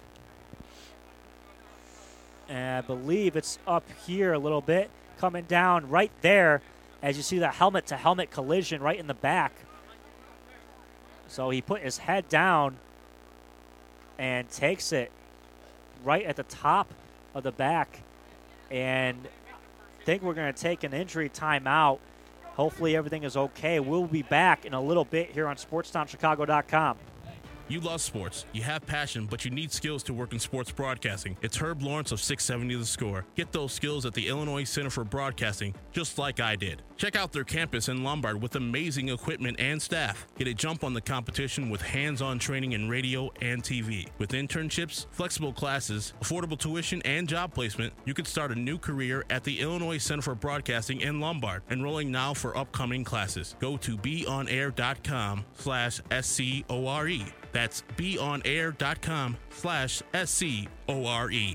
And I believe it's up here a little bit, coming down right there as you see that helmet-to-helmet collision right in the back. So he put his head down and takes it right at the top of the back. And I think we're going to take an injury timeout. Hopefully everything is okay. We'll be back in a little bit here on sports town chicago dot com. You love sports, you have passion, but you need skills to work in sports broadcasting. It's Herb Lawrence of six seventy The Score. Get those skills at the Illinois Center for Broadcasting, just like I did. Check out their campus in Lombard with amazing equipment and staff. Get a jump on the competition with hands-on training in radio and T V. With internships, flexible classes, affordable tuition, and job placement, you can start a new career at the Illinois Center for Broadcasting in Lombard. Enrolling now for upcoming classes. Go to beonair.com slash S-C-O-R-E. That's beonair.com slash S-C-O-R-E.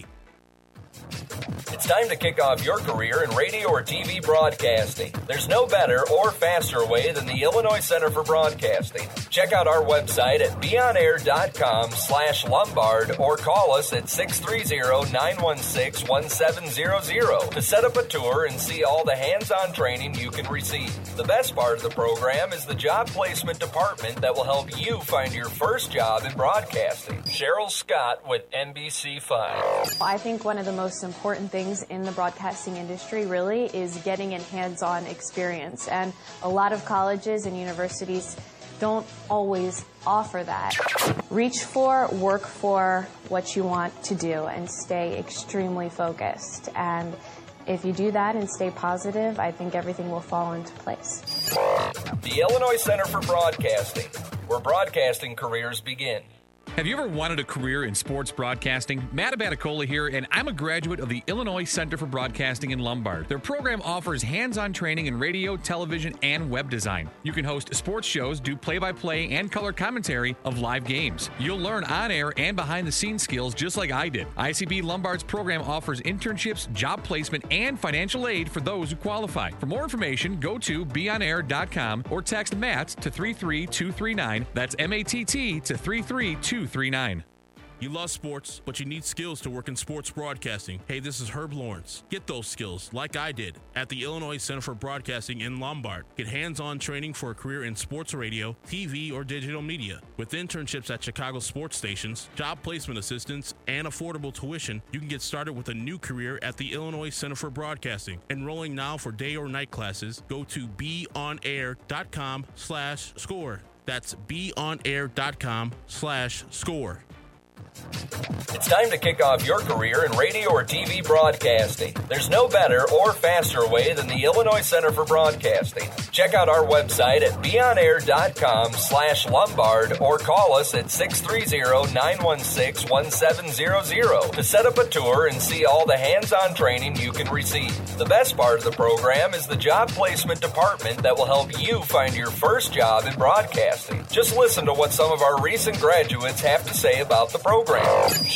It's time to kick off your career in radio or T V broadcasting. There's no better or faster way than the Illinois Center for Broadcasting. Check out our website at beonair.com slash Lombard or call us at six three zero, nine one six, one seven zero zero to set up a tour and see all the hands-on training you can receive. The best part of the program is the job placement department that will help you find your first job in broadcasting. Cheryl Scott with N B C five. I think one of the most important things in the broadcasting industry really is getting a hands-on experience, and a lot of colleges and universities don't always offer that. Reach for, work for what you want to do, and stay extremely focused. And if you do that and stay positive, I think everything will fall into place. The Illinois Center for Broadcasting, where broadcasting careers begin. Have you ever wanted a career in sports broadcasting? Matt Abaticola here, and I'm a graduate of the Illinois Center for Broadcasting in Lombard. Their program offers hands-on training in radio, television, and web design. You can host sports shows, do play-by-play and color commentary of live games. You'll learn on-air and behind-the-scenes skills just like I did. I C B Lombard's program offers internships, job placement, and financial aid for those who qualify. For more information, go to be on air dot com or text Matt to three three two three nine. That's M A T T to three three two three nine. You love sports, but you need skills to work in sports broadcasting. Hey, this is Herb Lawrence. Get those skills, like I did, at the Illinois Center for Broadcasting in Lombard. Get hands-on training for a career in sports radio, T V, or digital media. With internships at Chicago sports stations, job placement assistance, and affordable tuition, you can get started with a new career at the Illinois Center for Broadcasting. Enrolling now for day or night classes, go to beonair.com slash score. That's beonair.com slash score. It's time to kick off your career in radio or T V broadcasting. There's no better or faster way than the Illinois Center for Broadcasting. Check out our website at beonair.com slash Lombard or call us at six three zero, nine one six, one seven zero zero to set up a tour and see all the hands-on training you can receive. The best part of the program is the job placement department that will help you find your first job in broadcasting. Just listen to what some of our recent graduates have to say about the program.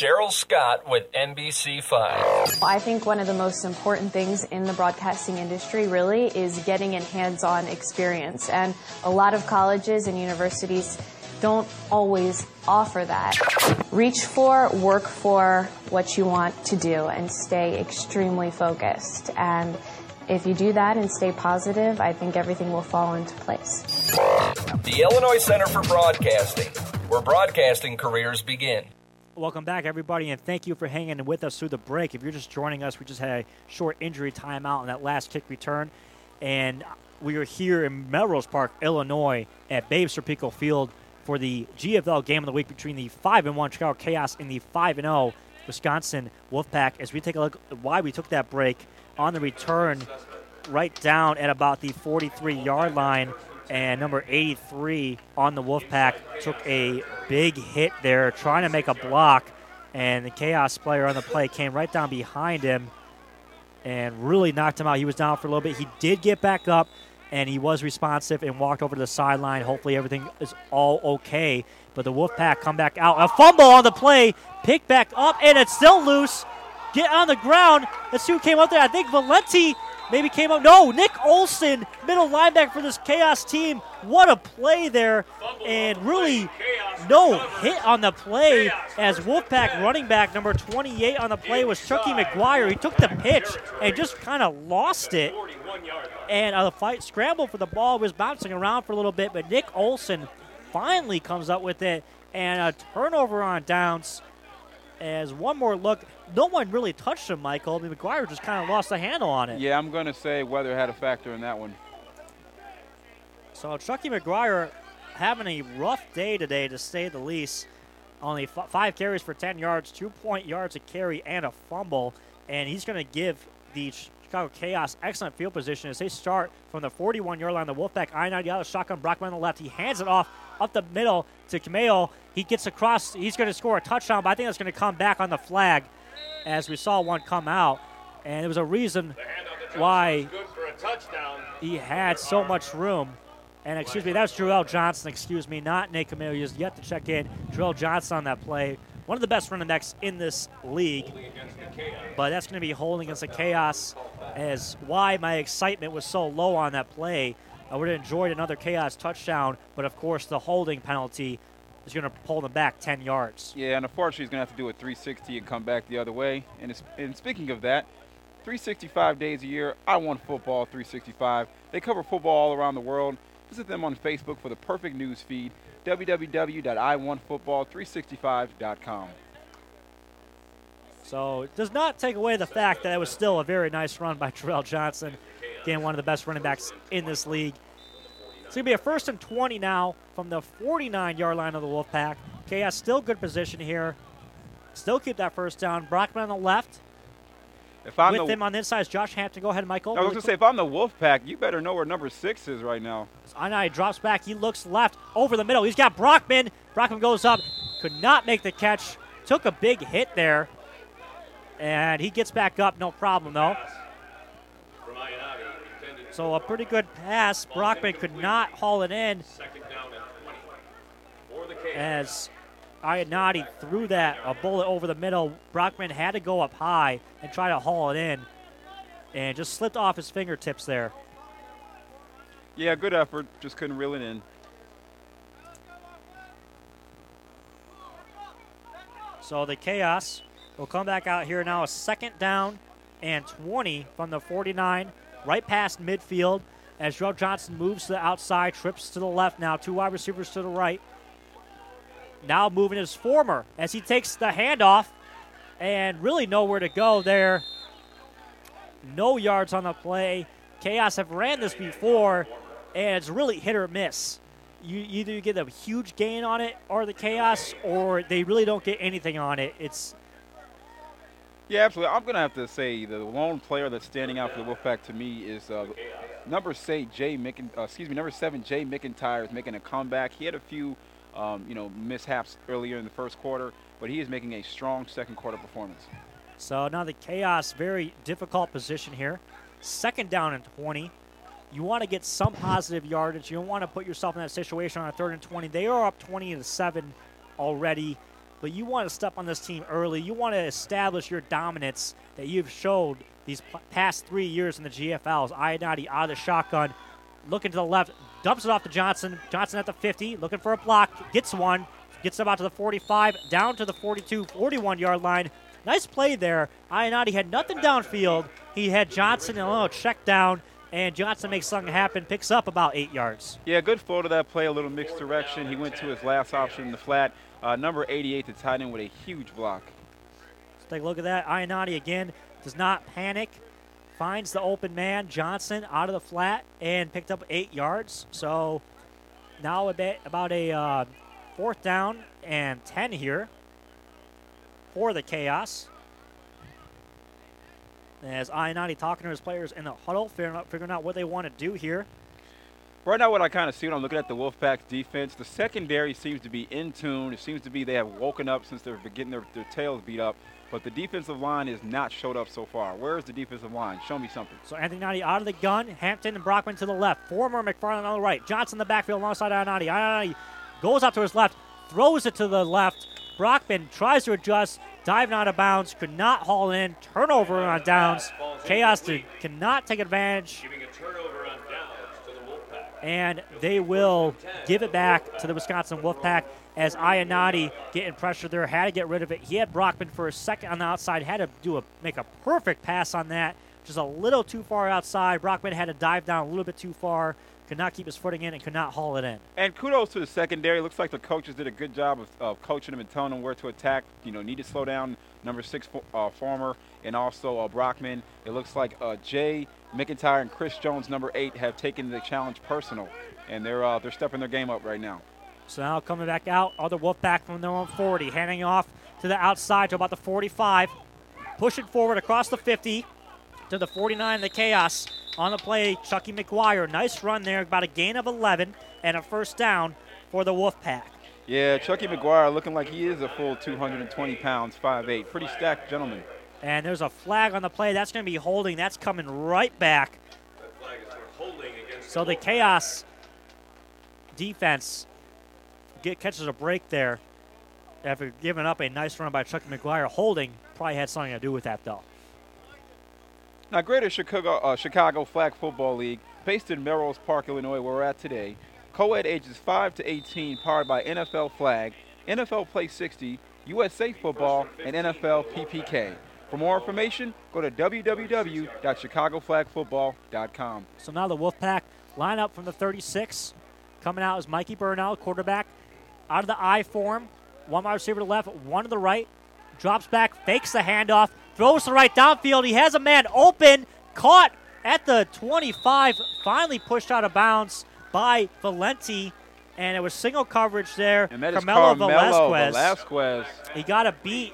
Cheryl Scott with N B C five. I think one of the most important things in the broadcasting industry really is getting a hands-on experience. And a lot of colleges and universities don't always offer that. Reach for, work for what you want to do and stay extremely focused. And if you do that and stay positive, I think everything will fall into place. The Illinois Center for Broadcasting, where broadcasting careers begin. Welcome back, everybody, and thank you for hanging with us through the break. If you're just joining us, we just had a short injury timeout on that last kick return, and we are here in Melrose Park, Illinois, at Babe Serpico Field for the G F L Game of the Week between the five and one Chicago Chaos and the five and oh Wisconsin Wolfpack. As we take a look at why we took that break on the return, right down at about the forty-three-yard line, and number eighty-three on the Wolfpack took a big hit there, trying to make a block, and the Chaos player on the play came right down behind him and really knocked him out. He was down for a little bit. He did get back up, and he was responsive and walked over to the sideline. Hopefully everything is all okay. But the Wolfpack come back out. A fumble on the play, picked back up, and it's still loose. Get on the ground. Let's see who came up there. I think Valenti maybe came up. No, Nick Olson, middle linebacker for this Chaos team. What a play there. And really no hit on the play as Wolfpack running back number twenty-eight on the play was Chucky McGuire. He took the pitch and just kind of lost it. And a fight scramble for the ball, was bouncing around for a little bit, but Nick Olson finally comes up with it, and a turnover on downs. As one more look, no one really touched him, Michael. I mean, McGuire just kind of lost the handle on it. Yeah, I'm going to say weather had a factor in that one. So Chucky McGuire having a rough day today, to say the least. Only f- five carries for ten yards, two point yards a carry, and a fumble. And he's going to give the Chicago Chaos excellent field position as they start from the forty-one-yard line. The Wolfpack I ninety out of shotgun. Brockman on the left. He hands it off up the middle to Cameo. He gets across. He's going to score a touchdown, but I think that's going to come back on the flag as we saw one come out. And there was a reason why he had so much room. And excuse me, that's Jarrell Johnson, excuse me, not Nate Cameo. He's yet to check in. Jarrell Johnson on that play. One of the best running backs in this league. But that's going to be holding against the Chaos, as why my excitement was so low on that play. I would have enjoyed another Chaos touchdown, but of course the holding penalty is going to pull them back ten yards. Yeah, and unfortunately he's going to have to do a three sixty and come back the other way. And, it's, and speaking of that, three hundred sixty-five days a year, I Want Football three sixty-five. They cover football all around the world. Visit them on Facebook for the perfect news feed, w w w dot i want football three sixty-five dot com. So it does not take away the fact that it was still a very nice run by Jarrell Johnson. Again, one of the best running backs in this league. It's going to be a first and twenty now from the forty-nine-yard line of the Wolfpack. Chaos still good position here. Still keep that first down. Brockman on the left. If I'm With the, him on the inside is Josh Hampton. Go ahead, Michael. I was really going to say, if I'm the Wolfpack, you better know where number six is right now. Anai drops back. He looks left over the middle. He's got Brockman. Brockman goes up. Could not make the catch. Took a big hit there. And he gets back up. No problem, though. So a pretty good pass. Brockman could not haul it in. As Ayanati threw that a bullet over the middle. Brockman had to go up high and try to haul it in. And just slipped off his fingertips there. Yeah, good effort. Just couldn't reel it in. So the Chaos will come back out here now. A second down and twenty from the forty-nine. Right past midfield as Jarrell Johnson moves to the outside. Trips to the left now. Two wide receivers to the right. Now moving his former as he takes the handoff. And really nowhere to go there. No yards on the play. Chaos have ran this before, and it's really hit or miss. You either you get a huge gain on it or the Chaos, or they really don't get anything on it. It's Yeah, absolutely. I'm going to have to say the lone player that's standing out for the Wolfpack to me is uh, number say Jay Micken, uh, excuse me, number seven Jay McIntyre is making a comeback. He had a few, um, you know, mishaps earlier in the first quarter, but he is making a strong second quarter performance. So now the Chaos, very difficult position here. Second down and twenty. You want to get some positive yardage. You don't want to put yourself in that situation on a third and twenty. They are up twenty to seven already. but you want to step on this team early. You want to establish your dominance that you've showed these past three years in the G F Ls. Ionati out of the shotgun, looking to the left, dumps it off to Johnson. Johnson at the fifty, looking for a block, gets one, gets about to the forty-five, down to the forty-two, forty-one-yard line. Nice play there. Ionati had nothing downfield. He had Johnson in a little check down, and Johnson makes something happen, picks up about eight yards. Yeah, good flow to that play, a little mixed direction. He went to his last option in the flat. Uh, number eighty-eight, the tight end, with a huge block. Let's take a look at that. Ionati again does not panic. Finds the open man, Johnson, out of the flat, and picked up eight yards. So now a bit, about a uh, fourth down and ten here for the Chaos. As Ionati talking to his players in the huddle, figuring out, figuring out what they want to do here. Right now, what I kind of see when I'm looking at the Wolfpack's defense, the secondary seems to be in tune. It seems to be they have woken up since they've been getting their, their tails beat up. But the defensive line has not showed up so far. Where is the defensive line? Show me something. So Anthony Ionati out of the gun. Hampton and Brockman to the left. Former McFarland on the right. Johnson in the backfield alongside Ionati. Ionati goes out to his left, throws it to the left. Brockman tries to adjust, diving out of bounds, could not haul in. Turnover on downs. Chaos did, cannot take advantage. And they will give it back to the Wisconsin Wolfpack as Ionati getting pressure there, had to get rid of it. He had Brockman for a second on the outside, had to do a make a perfect pass on that, just a little too far outside. Brockman had to dive down a little bit too far, could not keep his footing in and could not haul it in. And kudos to the secondary. Looks like the coaches did a good job of, of coaching them and telling them where to attack. You know, need to slow down number six uh, Former and also uh, Brockman. It looks like uh, Jay McIntyre and Chris Jones, number eight, have taken the challenge personal, and they're uh, they're stepping their game up right now. So now coming back out, other Wolfpack from their own forty, handing off to the outside to about the forty-five, pushing forward across the fifty to the forty-nine, the Chaos. On the play, Chucky McGuire, nice run there, about a gain of eleven and a first down for the Wolfpack. Yeah, Chucky McGuire looking like he is a full two hundred twenty pounds, five eight. Pretty stacked gentleman. And there's a flag on the play. That's going to be holding. That's coming right back. So the Chaos defense get, catches a break there after giving up a nice run by Chucky McGuire. Holding probably had something to do with that, though. Now, Greater Chicago, uh, Chicago Flag Football League, based in Melrose Park, Illinois, where we're at today. Co-ed ages five to eighteen, powered by N F L Flag, N F L Play sixty, U S A Football, and N F L P P K. For more information, go to w w w dot chicago flag football dot com. So now the Wolfpack line up from the thirty-six. Coming out is Mikey Burnell, quarterback. Out of the I form. One wide receiver to the left, one to the right. Drops back, fakes the handoff, throws to the right downfield. He has a man open, caught at the twenty-five, finally pushed out of bounds by Valenti. And it was single coverage there. And that is Carmelo, Carmelo Velasquez. Velasquez. He got a beat.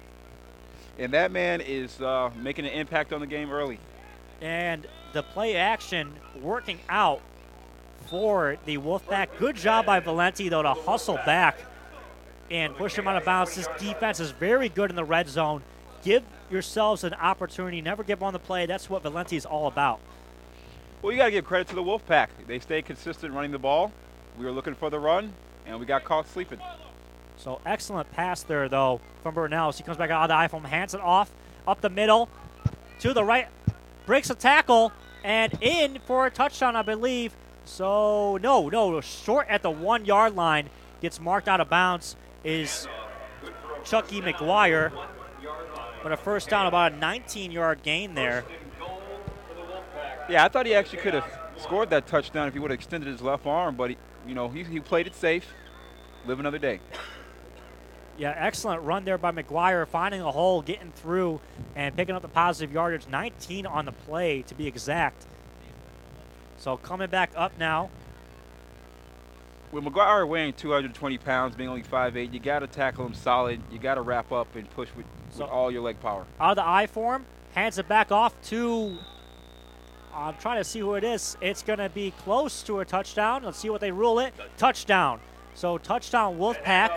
And that man is uh, making an impact on the game early. And the play action working out for the Wolfpack. Good job by Valenti, though, to hustle back and push him out of bounds. This defense is very good in the red zone. Give yourselves an opportunity. Never give on the play. That's what Valenti is all about. Well, you got to give credit to the Wolfpack. They stayed consistent running the ball. We were looking for the run, and we got caught sleeping. So excellent pass there, though, from Burnell. As he comes back out of the iPhone, hands it off, up the middle, to the right, breaks a tackle, and in for a touchdown, I believe. So, no, no, short at the one-yard line, gets marked out of bounds, is Chucky McGuire. But a first down, about a nineteen-yard gain there. Yeah, I thought he actually could have scored that touchdown if he would have extended his left arm, but, he, you know, he, he played it safe. Live another day. Yeah, excellent run there by McGuire, finding a hole, getting through, and picking up the positive yardage. nineteen on the play, to be exact. So coming back up now. With McGuire weighing two hundred twenty pounds, being only five eight, you got to tackle him solid. You got to wrap up and push with, so with all your leg power. Out of the I form, hands it back off to, I'm trying to see who it is. It's going to be close to a touchdown. Let's see what they rule it. Touchdown. So touchdown Wolfpack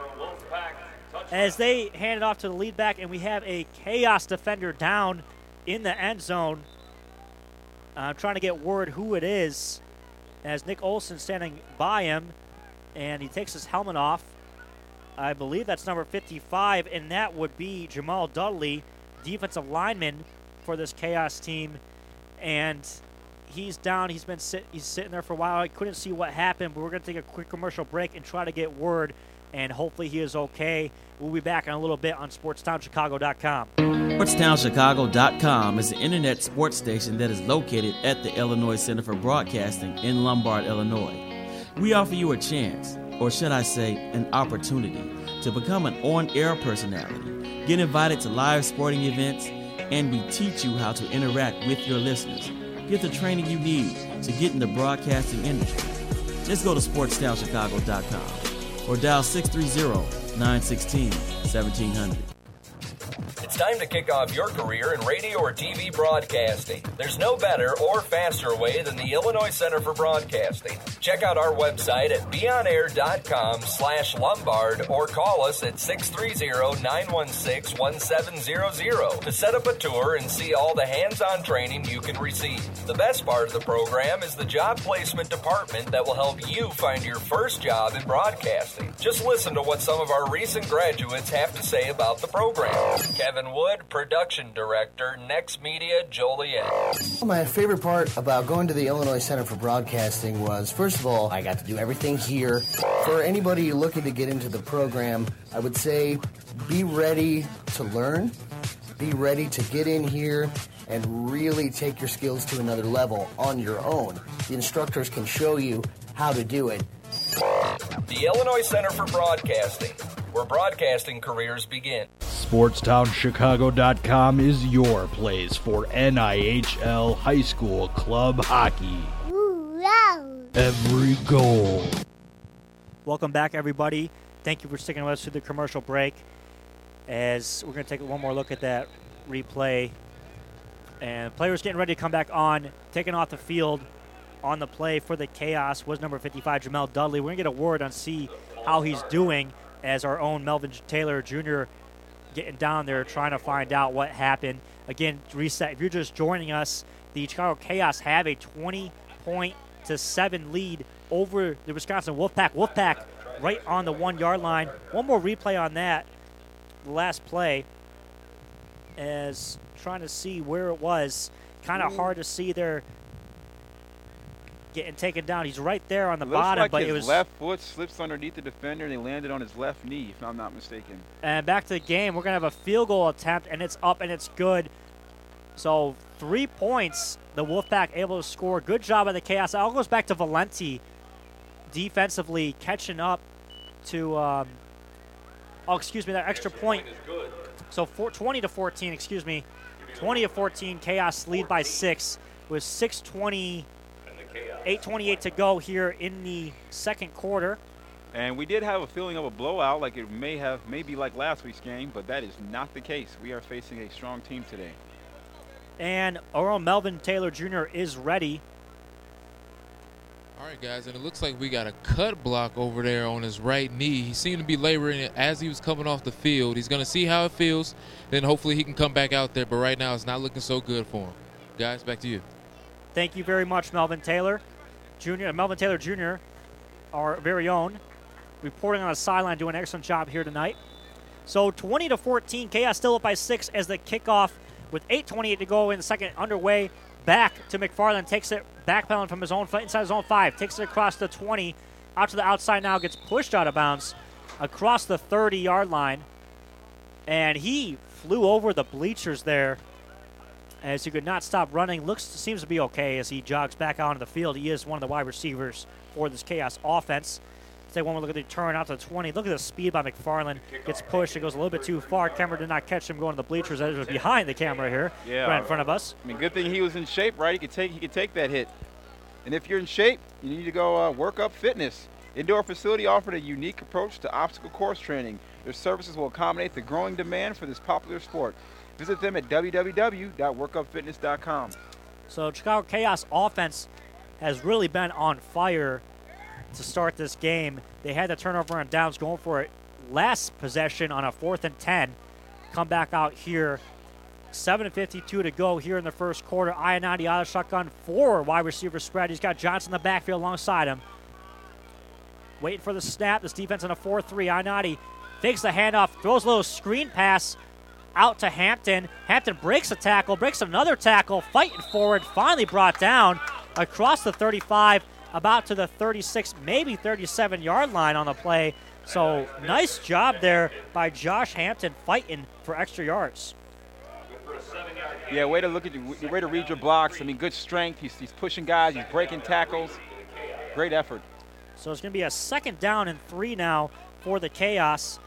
as they hand it off to the lead back, and we have a Chaos defender down in the end zone. I'm trying to get word who it is as Nick Olson standing by him, and he takes his helmet off. I believe that's number fifty-five, and that would be Jamal Dudley, defensive lineman for this Chaos team. And he's down. He's been sit, he's sitting there for a while. I couldn't see what happened, but we're going to take a quick commercial break and try to get word, and hopefully he is okay. We'll be back in a little bit on sports town chicago dot com. sports town chicago dot com is the internet sports station that is located at the Illinois Center for Broadcasting in Lombard, Illinois. We offer you a chance, or should I say an opportunity, to become an on-air personality, get invited to live sporting events, and we teach you how to interact with your listeners. Get the training you need to get in the broadcasting industry. Just go to sports town chicago dot com or dial six three zero, nine one six, one seven zero zero. It's time to kick off your career in radio or T V broadcasting. There's no better or faster way than the Illinois Center for Broadcasting. Check out our website at beonair.com slash Lombard or call us at six three zero, nine one six, one seven zero zero to set up a tour and see all the hands-on training you can receive. The best part of the program is the job placement department that will help you find your first job in broadcasting. Just listen to what some of our recent graduates have to say about the program. Kevin Wood, Production Director, Next Media, Joliet. My favorite part about going to the Illinois Center for Broadcasting was, first of all, I got to do everything here. For anybody looking to get into the program, I would say be ready to learn, be ready to get in here and really take your skills to another level on your own. The instructors can show you how to do it. The Illinois Center for Broadcasting, where broadcasting careers begin. sports town chicago dot com is your place for N I H L high school club hockey. Ooh, wow. Every goal. Welcome back, everybody. Thank you for sticking with us through the commercial break, as we're going to take one more look at that replay. And players getting ready to come back on, taking off the field on the play for the Chaos was number fifty-five, Jamal Dudley. We're going to get a word on see how he's doing, as our own Melvin Taylor Junior getting down there trying to find out what happened. Again, reset, if you're just joining us, the Chicago Chaos have a twenty point to seven lead over the Wisconsin Wolfpack. Wolfpack right on the one-yard line. One more replay on that, the last play, as trying to see where it was. Kind of hard to see there. Getting taken down. He's right there on the it looks bottom, like but his it was left foot slips underneath the defender and he landed on his left knee, if I'm not mistaken. And back to the game, we're gonna have a field goal attempt, and it's up and it's good. So three points, the Wolfpack able to score. Good job by the Chaos. It all goes back to Valenti defensively catching up to. Um, oh, excuse me, that extra point. So four, twenty to fourteen. Excuse me, twenty to fourteen. Chaos lead by six with six twenty. eight twenty-eight to go here in the second quarter. And we did have a feeling of a blowout, like it may have, maybe like last week's game, but that is not the case. We are facing a strong team today. And our own Melvin Taylor Junior is ready. All right, guys, and it looks like we got a cut block over there on his right knee. He seemed to be laboring it as he was coming off the field. He's going to see how it feels, then hopefully he can come back out there. But right now it's not looking so good for him. Guys, back to you. Thank you very much, Melvin Taylor Junior Melvin Taylor Junior, our very own, reporting on the sideline, doing an excellent job here tonight. So twenty to fourteen, Chaos still up by six as the kickoff with eight twenty-eight to go in the second underway. Back to McFarland, takes it backpedaling from his own inside his own five, takes it across the twenty, out to the outside now, gets pushed out of bounds across the thirty-yard line, and he flew over the bleachers there as he could not stop running. Looks seems to be okay as he jogs back out onto the field. He is one of the wide receivers for this Chaos offense. Let's take one more look at the turn out to the twenty. Look at the speed by McFarland. Gets pushed. It goes a little bit too far. Camera did not catch him going to the bleachers. It was behind the camera here, yeah, right in front of us. I mean, good thing he was in shape, right? He could take he could take that hit. And if you're in shape, you need to go uh, work up fitness. Indoor facility offered a unique approach to obstacle course training. Their services will accommodate the growing demand for this popular sport. Visit them at w w w dot work up fitness dot com. So Chicago Chaos offense has really been on fire to start this game. They had the turnover on downs, going for it last possession on a fourth and ten. Come back out here. seven fifty-two to go here in the first quarter. Ionati out of shotgun, four wide receiver spread. He's got Johnson in the backfield alongside him. Waiting for the snap. This defense in a four three. Ionati fakes the handoff, throws a little screen pass out to Hampton. Hampton breaks a tackle, breaks another tackle, fighting forward, finally brought down across the thirty-five, about to the thirty-six, maybe thirty-seven yard line on the play. So nice job there by Josh Hampton fighting for extra yards. Yeah, way to look at you, way to read your blocks. I mean, good strength. He's, he's pushing guys. He's breaking tackles. Great effort. So it's going to be a second down and three now for the Chaos,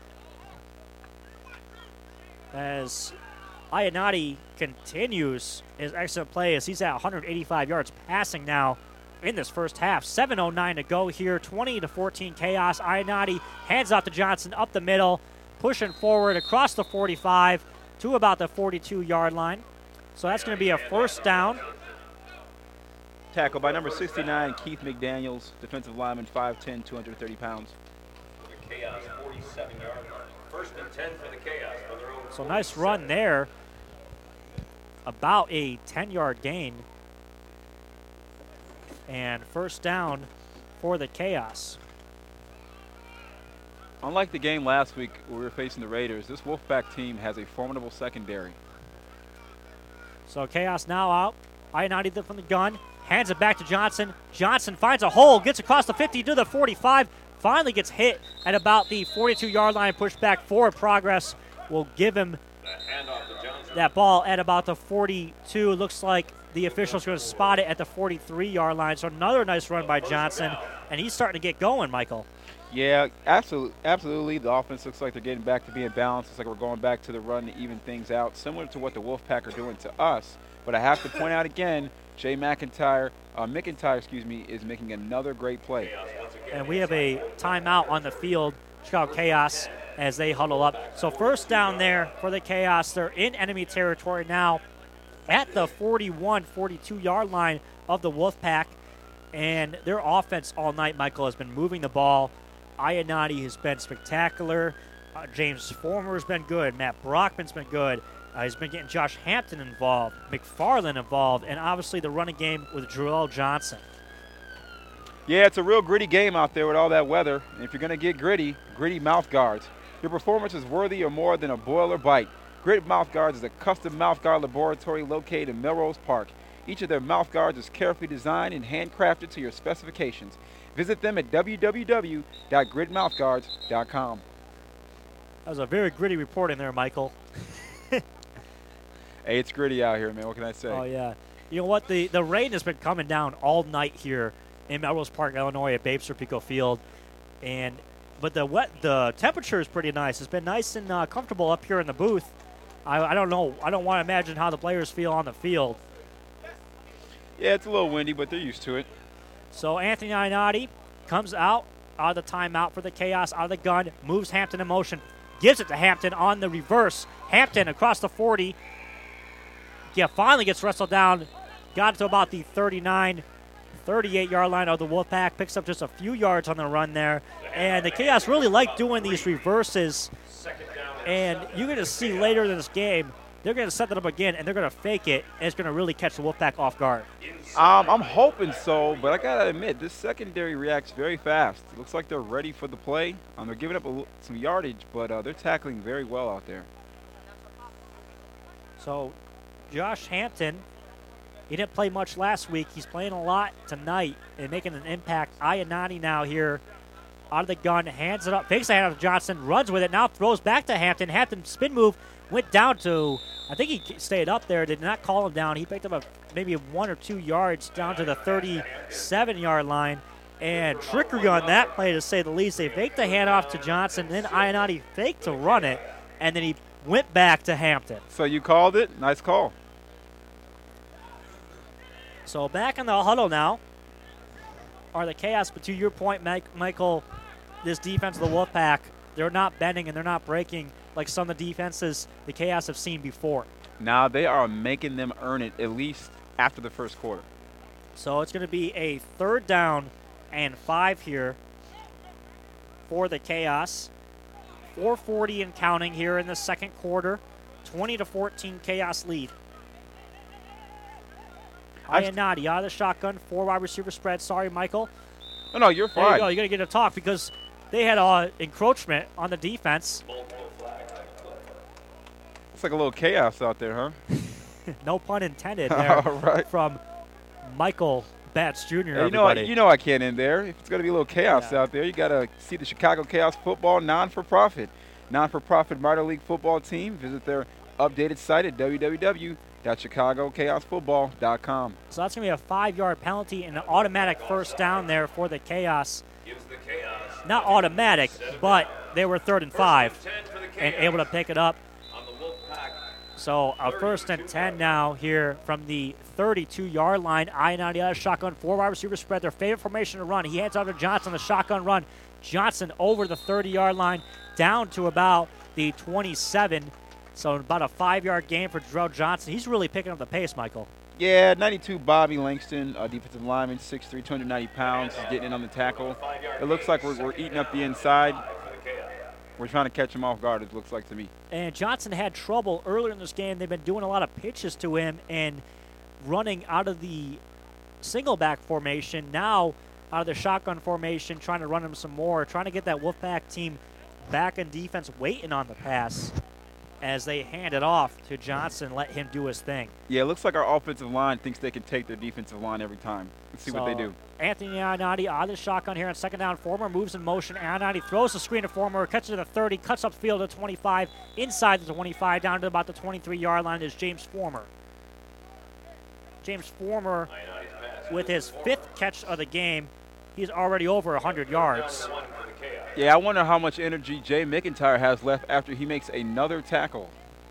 as Ionati continues his excellent play as he's at one hundred eighty-five yards passing now in this first half. seven oh nine to go here, twenty to fourteen Chaos. Ionati hands off to Johnson up the middle, pushing forward across the forty-five to about the forty-two yard line. So that's going to be a first down. Tackle by number sixty-nine, Keith McDaniels, defensive lineman, five ten, two hundred thirty pounds. The Chaos, forty-seven yard line. First and ten for the Chaos. On their own So nice run there. About a ten yard gain. And first down for the Chaos. Unlike the game last week where we were facing the Raiders, this Wolfpack team has a formidable secondary. So Chaos now out. Ionati from the gun. Hands it back to Johnson. Johnson finds a hole, gets across the fifty to the forty-five. Finally gets hit at about the forty-two yard line. Pushed back forward progress will give him that ball at about the forty-two. Looks like the official's going to spot it at the forty-three yard line. So another nice run by Johnson. And he's starting to get going, Michael. Yeah, absolutely. Absolutely. The offense looks like they're getting back to being balanced. It's like we're going back to the run to even things out, similar to what the Wolfpack are doing to us. But I have to point out again, Jay McIntyre, uh, McIntyre, excuse me, is making another great play. And we have a timeout on the field, Chicago Chaos, as they huddle up. So first down there for the Chaos. They're in enemy territory now at the forty-one, forty-two yard line of the Wolfpack. And their offense all night, Michael, has been moving the ball. Ionati has been spectacular. Uh, James Former has been good. Matt Brockman's been good. Uh, he's been getting Josh Hampton involved, McFarland involved, and obviously the running game with Joel Johnson. Yeah, it's a real gritty game out there with all that weather. And if you're going to get gritty, gritty mouth guards. Your performance is worthy of more than a boil or bite. Grit Mouth Guards is a custom mouth guard laboratory located in Melrose Park. Each of their mouth guards is carefully designed and handcrafted to your specifications. Visit them at w w w dot grit mouth guards dot com. That was a very gritty report in there, Michael. Hey, it's gritty out here, man. What can I say? Oh, yeah. You know what? The, the rain has been coming down all night here in Melrose Park, Illinois at Babe Serpico Field. And but the wet, the temperature is pretty nice. It's been nice and uh, comfortable up here in the booth. I, I don't know. I don't want to imagine how the players feel on the field. Yeah, it's a little windy, but they're used to it. So Anthony Ionati comes out, out of the timeout for the Chaos, out of the gun, moves Hampton in motion, gives it to Hampton on the reverse. Hampton across the forty. Yeah, finally gets wrestled down. Got to about the thirty-nine, thirty-eight yard line of the Wolfpack. Picks up just a few yards on the run there. And the Chaos really like doing these reverses. And you're going to see later in this game, they're going to set that up again, and they're going to fake it, and it's going to really catch the Wolfpack off guard. Um, I'm hoping so, but I got to admit, this secondary reacts very fast. It looks like they're ready for the play. Um, they're giving up a, some yardage, but uh, they're tackling very well out there. So Josh Hampton, he didn't play much last week. He's playing a lot tonight and making an impact. Ionati now here out of the gun, hands it up, fakes the hand of Johnson, runs with it, now throws back to Hampton. Hampton spin move, went down to, I think he stayed up there, did not call him down. He picked up a, maybe one or two yards down to the thirty-seven yard line. And trickery on that play, to say the least. They faked the handoff to Johnson, then Ionati faked to run it, and then he went back to Hampton. So you called it. Nice call. So back in the huddle now are the Chaos. But to your point, Mike, Michael, this defense of the Wolfpack, they're not bending and they're not breaking like some of the defenses the Chaos have seen before. Now they are making them earn it, at least after the first quarter. So it's going to be a third down and five here for the Chaos. four forty and counting here in the second quarter. twenty to fourteen Chaos lead. Ionati out of the shotgun, four wide receiver spread. Sorry, Michael. No, no, you're fine. There you go. You're going to get a talk because they had uh, encroachment on the defense. It's like a little chaos out there, huh? No pun intended there All right. from Michael Batts Junior Hey, you know, I, everybody. you know I can't end there. If it's going to be a little chaos Yeah. out there, you got to see the Chicago Chaos Football non-for-profit. Non-for-profit minor league football team. Visit their updated site at w w w dot chicago chaos football dot com. So that's going to be a five-yard penalty and an automatic first down there for the Chaos. Not automatic, but they were third and five and able to pick it up. So a first and ten now here from the thirty-two-yard line. I ninety out of shotgun. Four wide receivers spread their favorite formation to run. He hands out to Johnson, the shotgun run. Johnson over the thirty-yard line down to about the twenty-seven. So about a five-yard gain for Darrell Johnson. He's really picking up the pace, Michael. Yeah, ninety-two Bobby Langston, uh, defensive lineman, six three, two hundred ninety pounds. He's getting in on the tackle. It looks like we're, we're eating up the inside. We're trying to catch him off guard, it looks like to me. And Johnson had trouble earlier in this game. They've been doing a lot of pitches to him and running out of the single back formation. Now out of the shotgun formation, trying to run him some more, trying to get that Wolfpack team back in defense, waiting on the pass as they hand it off to Johnson, let him do his thing. Yeah, it looks like our offensive line thinks they can take their defensive line every time. Let's see so what they do. Anthony Ionati out of the shotgun here on second down. Former moves in motion. Ionati throws the screen to Former, catches it at the thirty, cuts upfield to twenty-five, inside the twenty-five, down to about the twenty-three-yard line is James Former. James Former, with his fifth catch of the game, he's already over one hundred yards. Yeah, I wonder how much energy Jay McIntyre has left after he makes another tackle.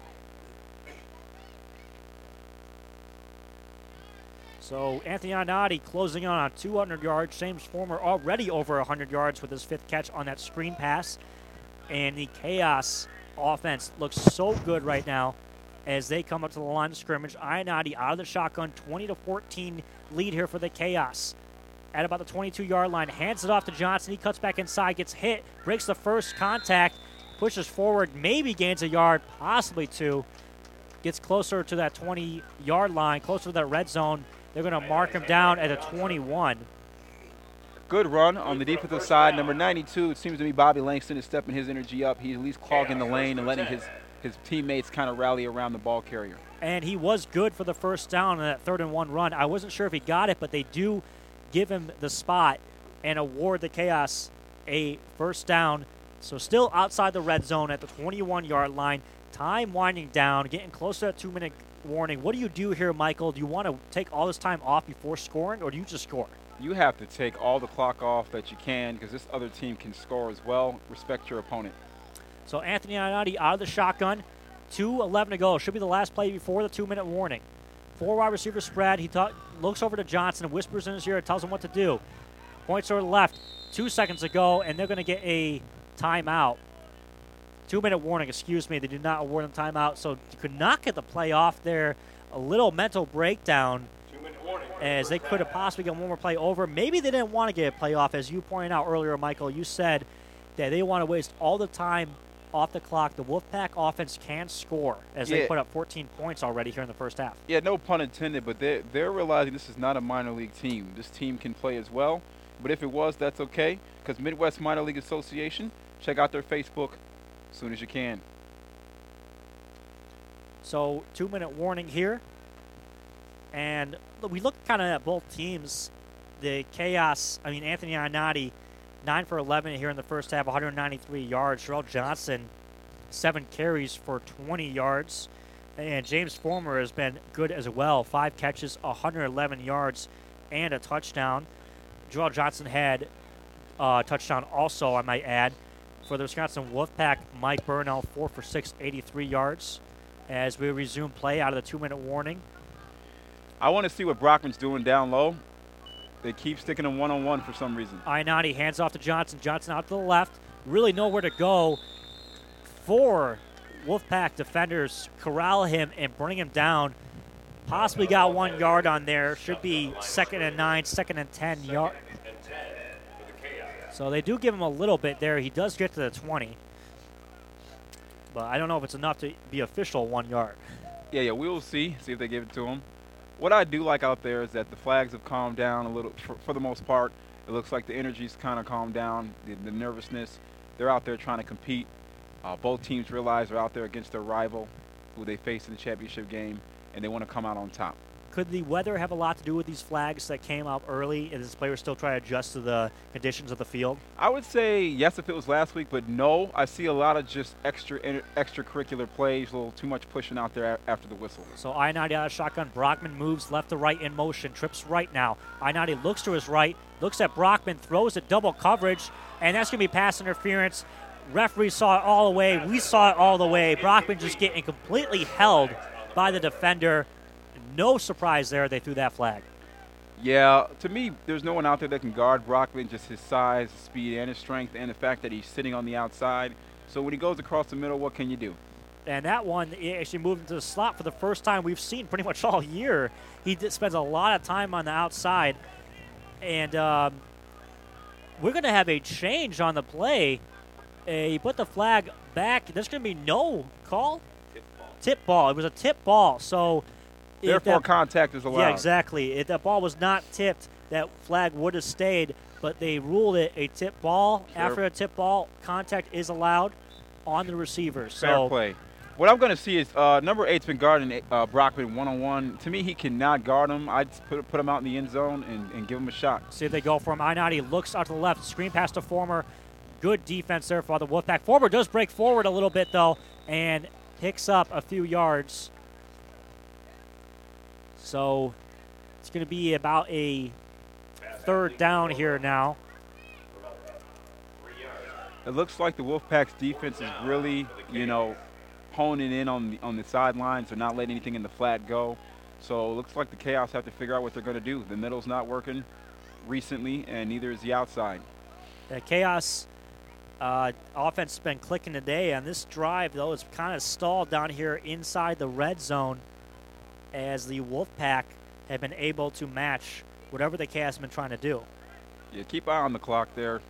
So Anthony Ionati closing on on two hundred yards. James Former already over one hundred yards with his fifth catch on that screen pass. And the Chaos offense looks so good right now as they come up to the line of scrimmage. Ionati out of the shotgun, twenty to fourteen lead here for the Chaos. At about the twenty-two-yard line, hands it off to Johnson. He cuts back inside, gets hit, breaks the first contact, pushes forward, maybe gains a yard, possibly two. Gets closer to that twenty-yard line, closer to that red zone. They're going to mark him down at a twenty-one. Good run on the defensive side. Number ninety-two, it seems to me Bobby Langston is stepping his energy up. He's at least clogging the lane and letting his, his teammates kind of rally around the ball carrier. And he was good for the first down on that third and one run. I wasn't sure if he got it, but they do give him the spot and award the Chaos a first down. So still outside the red zone at the twenty-one-yard line. Time winding down, getting close to that two-minute warning. What do you do here, Michael? Do you want to take all this time off before scoring, or do you just score? You have to take all the clock off that you can because this other team can score as well. Respect your opponent. So Anthony Ionati out of the shotgun. two eleven to go. Should be the last play before the two-minute warning. Four wide receiver spread. He ta- looks over to Johnson, whispers in his ear, tells him what to do. Points over the left. Two seconds to go, and they're going to get a timeout. Two-minute warning, excuse me. They did not award them timeout, so you could not get the play off there. A little mental breakdown as they could have possibly got one more play over. Maybe they didn't want to get a play off. As you pointed out earlier, Michael, you said that they want to waste all the time off the clock. The Wolfpack offense can score as Yeah. they put up fourteen points already here in the first half. Yeah, no pun intended, but they're, they're realizing this is not a minor league team. This team can play as well, but if it was, that's okay, because Midwest Minor League Association, check out their Facebook as soon as you can. So two-minute warning here. And we look kind of at both teams. The Chaos, I mean, Anthony Ionati, nine for eleven here in the first half, one hundred ninety-three yards. Darrell Johnson, seven carries for twenty yards. And James Former has been good as well. Five catches, one hundred eleven yards, and a touchdown. Darrell Johnson had a touchdown also, I might add. For the Wisconsin Wolfpack, Mike Burnell, four for six, eighty-three yards. As we resume play out of the two-minute warning. I want to see what Brockman's doing down low. They keep sticking him one-on-one for some reason. Ionati hands off to Johnson. Johnson out to the left. Really nowhere to go. Four Wolfpack defenders corral him and bring him down. Possibly got one yard on there. Should be second and nine, second and ten yard. So they do give him a little bit there. He does get to the twenty. But I don't know if it's enough to be official one yard. Yeah, yeah, we'll see. See if they give it to him. What I do like out there is that the flags have calmed down a little for, for the most part. It looks like the energy's kind of calmed down, the, the nervousness. They're out there trying to compete. Uh, both teams realize they're out there against their rival, who they face in the championship game, and they want to come out on top. Could the weather have a lot to do with these flags that came out early, and this players still try to adjust to the conditions of the field? I would say yes if it was last week, but no. I see a lot of just extra extracurricular plays, a little too much pushing out there a- after the whistle. So I ninety out of shotgun. Brockman moves left to right in motion, trips right now. I ninety looks to his right, looks at Brockman, throws it double coverage, and that's going to be pass interference. Referee saw it all the way. We saw it all the way. Brockman just getting completely held by the defender. No surprise there, they threw that flag. Yeah, to me, there's no one out there that can guard Brockman, just his size, speed, and his strength, and the fact that he's sitting on the outside. So when he goes across the middle, what can you do? And that one actually moved into the slot for the first time we've seen pretty much all year. He did, spends a lot of time on the outside. And um, we're going to have a change on the play. Uh, he put the flag back. There's going to be no call? Tip ball. Tip ball. It was a tip ball. So Therefore, that, contact is allowed. Yeah, exactly. If that ball was not tipped, that flag would have stayed, but they ruled it a tip ball. Sure. After a tip ball, contact is allowed on the receiver. Fair so play. What I'm going to see is uh, number eight's been guarding uh, Brockman one-on-one. To me, he cannot guard him. I'd put, put him out in the end zone and, and give him a shot. See if they go for him. I ninety looks out to the left. Screen pass to Former. Good defense there for the Wolfpack. Former does break forward a little bit, though, and picks up a few yards. So it's going to be about a third down here now. It looks like the Wolfpack's defense is really, you know, honing in on the on the sidelines. They're not letting anything in the flat go. So it looks like the Chaos have to figure out what they're going to do. The middle's not working recently, and neither is the outside. The Chaos uh, offense has been clicking today. On this drive, though, it's kind of stalled down here inside the red zone as the Wolfpack have been able to match whatever the Chaos have been trying to do. Yeah, keep eye on the clock there.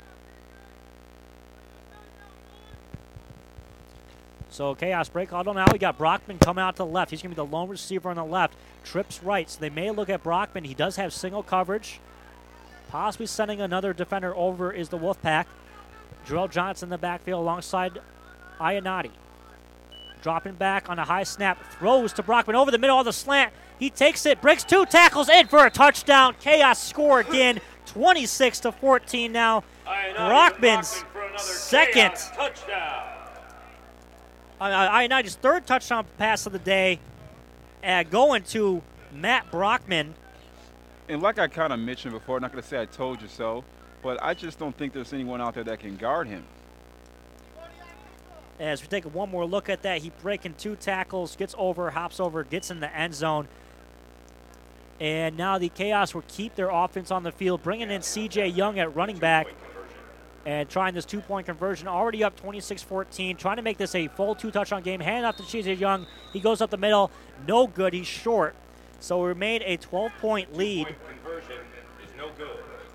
So Chaos break. Although now we got Brockman coming out to the left. He's going to be the lone receiver on the left. Trips right. So they may look at Brockman. He does have single coverage. Possibly sending another defender over is the Wolfpack. Jarrell Johnson in the backfield alongside Iannotti. Dropping back on a high snap. Throws to Brockman over the middle of the slant. He takes it. Breaks two tackles in for a touchdown. Chaos score again. twenty-six to fourteen now. Brockman's second. Touchdown. Iannotti's third touchdown pass of the day, uh, going to Matt Brockman. And like I kind of mentioned before, I'm not going to say I told you so, but I just don't think there's anyone out there that can guard him. As we take one more look at that, he breaking two tackles, gets over, hops over, gets in the end zone. And now the Chaos will keep their offense on the field, bringing in C J Young at running back and trying this two-point conversion. Already up twenty-six fourteen, trying to make this a full two-touchdown game. Hand off to C J Young. He goes up the middle. No good. He's short. So we made a twelve-point lead. Conversion is no good.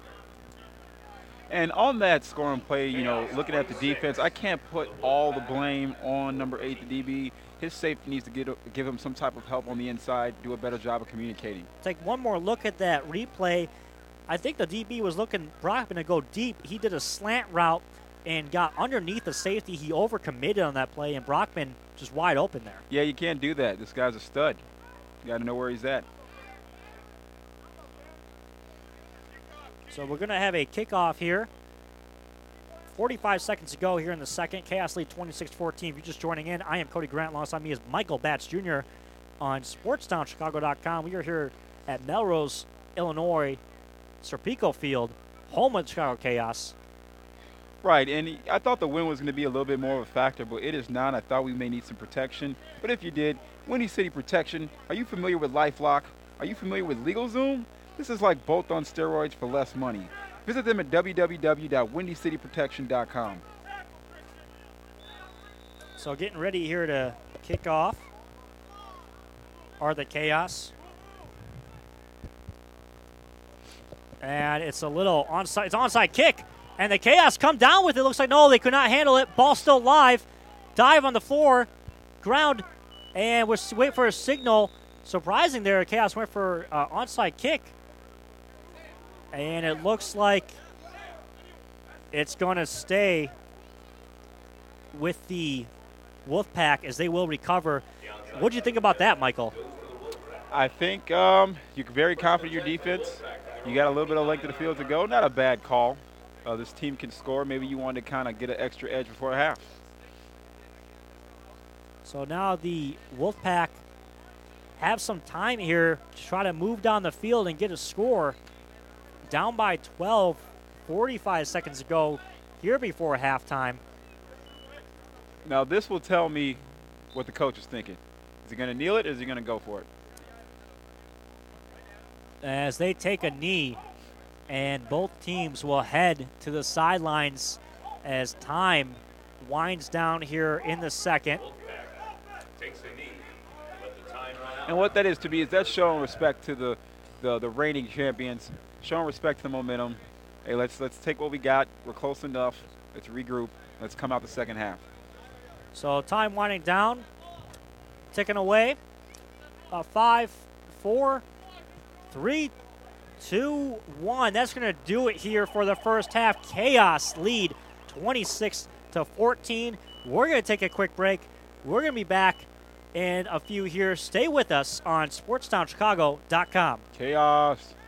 And on that scoring play, you know, looking at the defense, I can't put all the blame on number eight, the D B. His safety needs to get, give him some type of help on the inside, do a better job of communicating. Take one more look at that replay. I think the D B was looking Brockman to go deep. He did a slant route and got underneath the safety. He overcommitted on that play, and Brockman just wide open there. Yeah, you can't do that. This guy's a stud. You got to know where he's at. So we're going to have a kickoff here. forty-five seconds to go here in the second. Chaos lead twenty-six fourteen. If you're just joining in, I am Cody Grant. Alongside me is Michael Batts Junior on Sportstown Chicago dot com. We are here at Melrose, Illinois, Serpico Field, home of Chicago Chaos. Right, and I thought the wind was going to be a little bit more of a factor, but it is not. I thought we may need some protection. But if you did, Windy City Protection, are you familiar with LifeLock? Are you familiar with LegalZoom? This is like both on steroids for less money. Visit them at w w w dot windy city protection dot com. So getting ready here to kick off are the Chaos. And it's a little onside, it's onside kick. And the Chaos come down with it. Looks like, no, they could not handle it. Ball still live. Dive on the floor. Ground. And we're waiting for a signal. Surprising there, Chaos went for uh, onside kick. And it looks like it's going to stay with the Wolfpack as they will recover. What do you think about that, Michael? I think um, you're very confident in your defense. You got a little bit of length of the field to go. Not a bad call. Uh, this team can score. Maybe you want to kind of get an extra edge before half. So now the Wolfpack have some time here to try to move down the field and get a score. Down by twelve, forty-five seconds to go here before halftime. Now this will tell me what the coach is thinking. Is he going to kneel it or is he going to go for it? As they take a knee, and both teams will head to the sidelines as time winds down here in the second. And what that is to me is that's showing respect to the, the, the reigning champions, showing respect to the momentum. Hey, let's let's take what we got. We're close enough. Let's regroup. Let's come out the second half. So time winding down, ticking away. Uh, five, four, three, two, one. That's going to do it here for the first half. Chaos lead twenty-six to fourteen. We're going to take a quick break. We're going to be back in a few here. Stay with us on sports town chicago dot com. Chaos.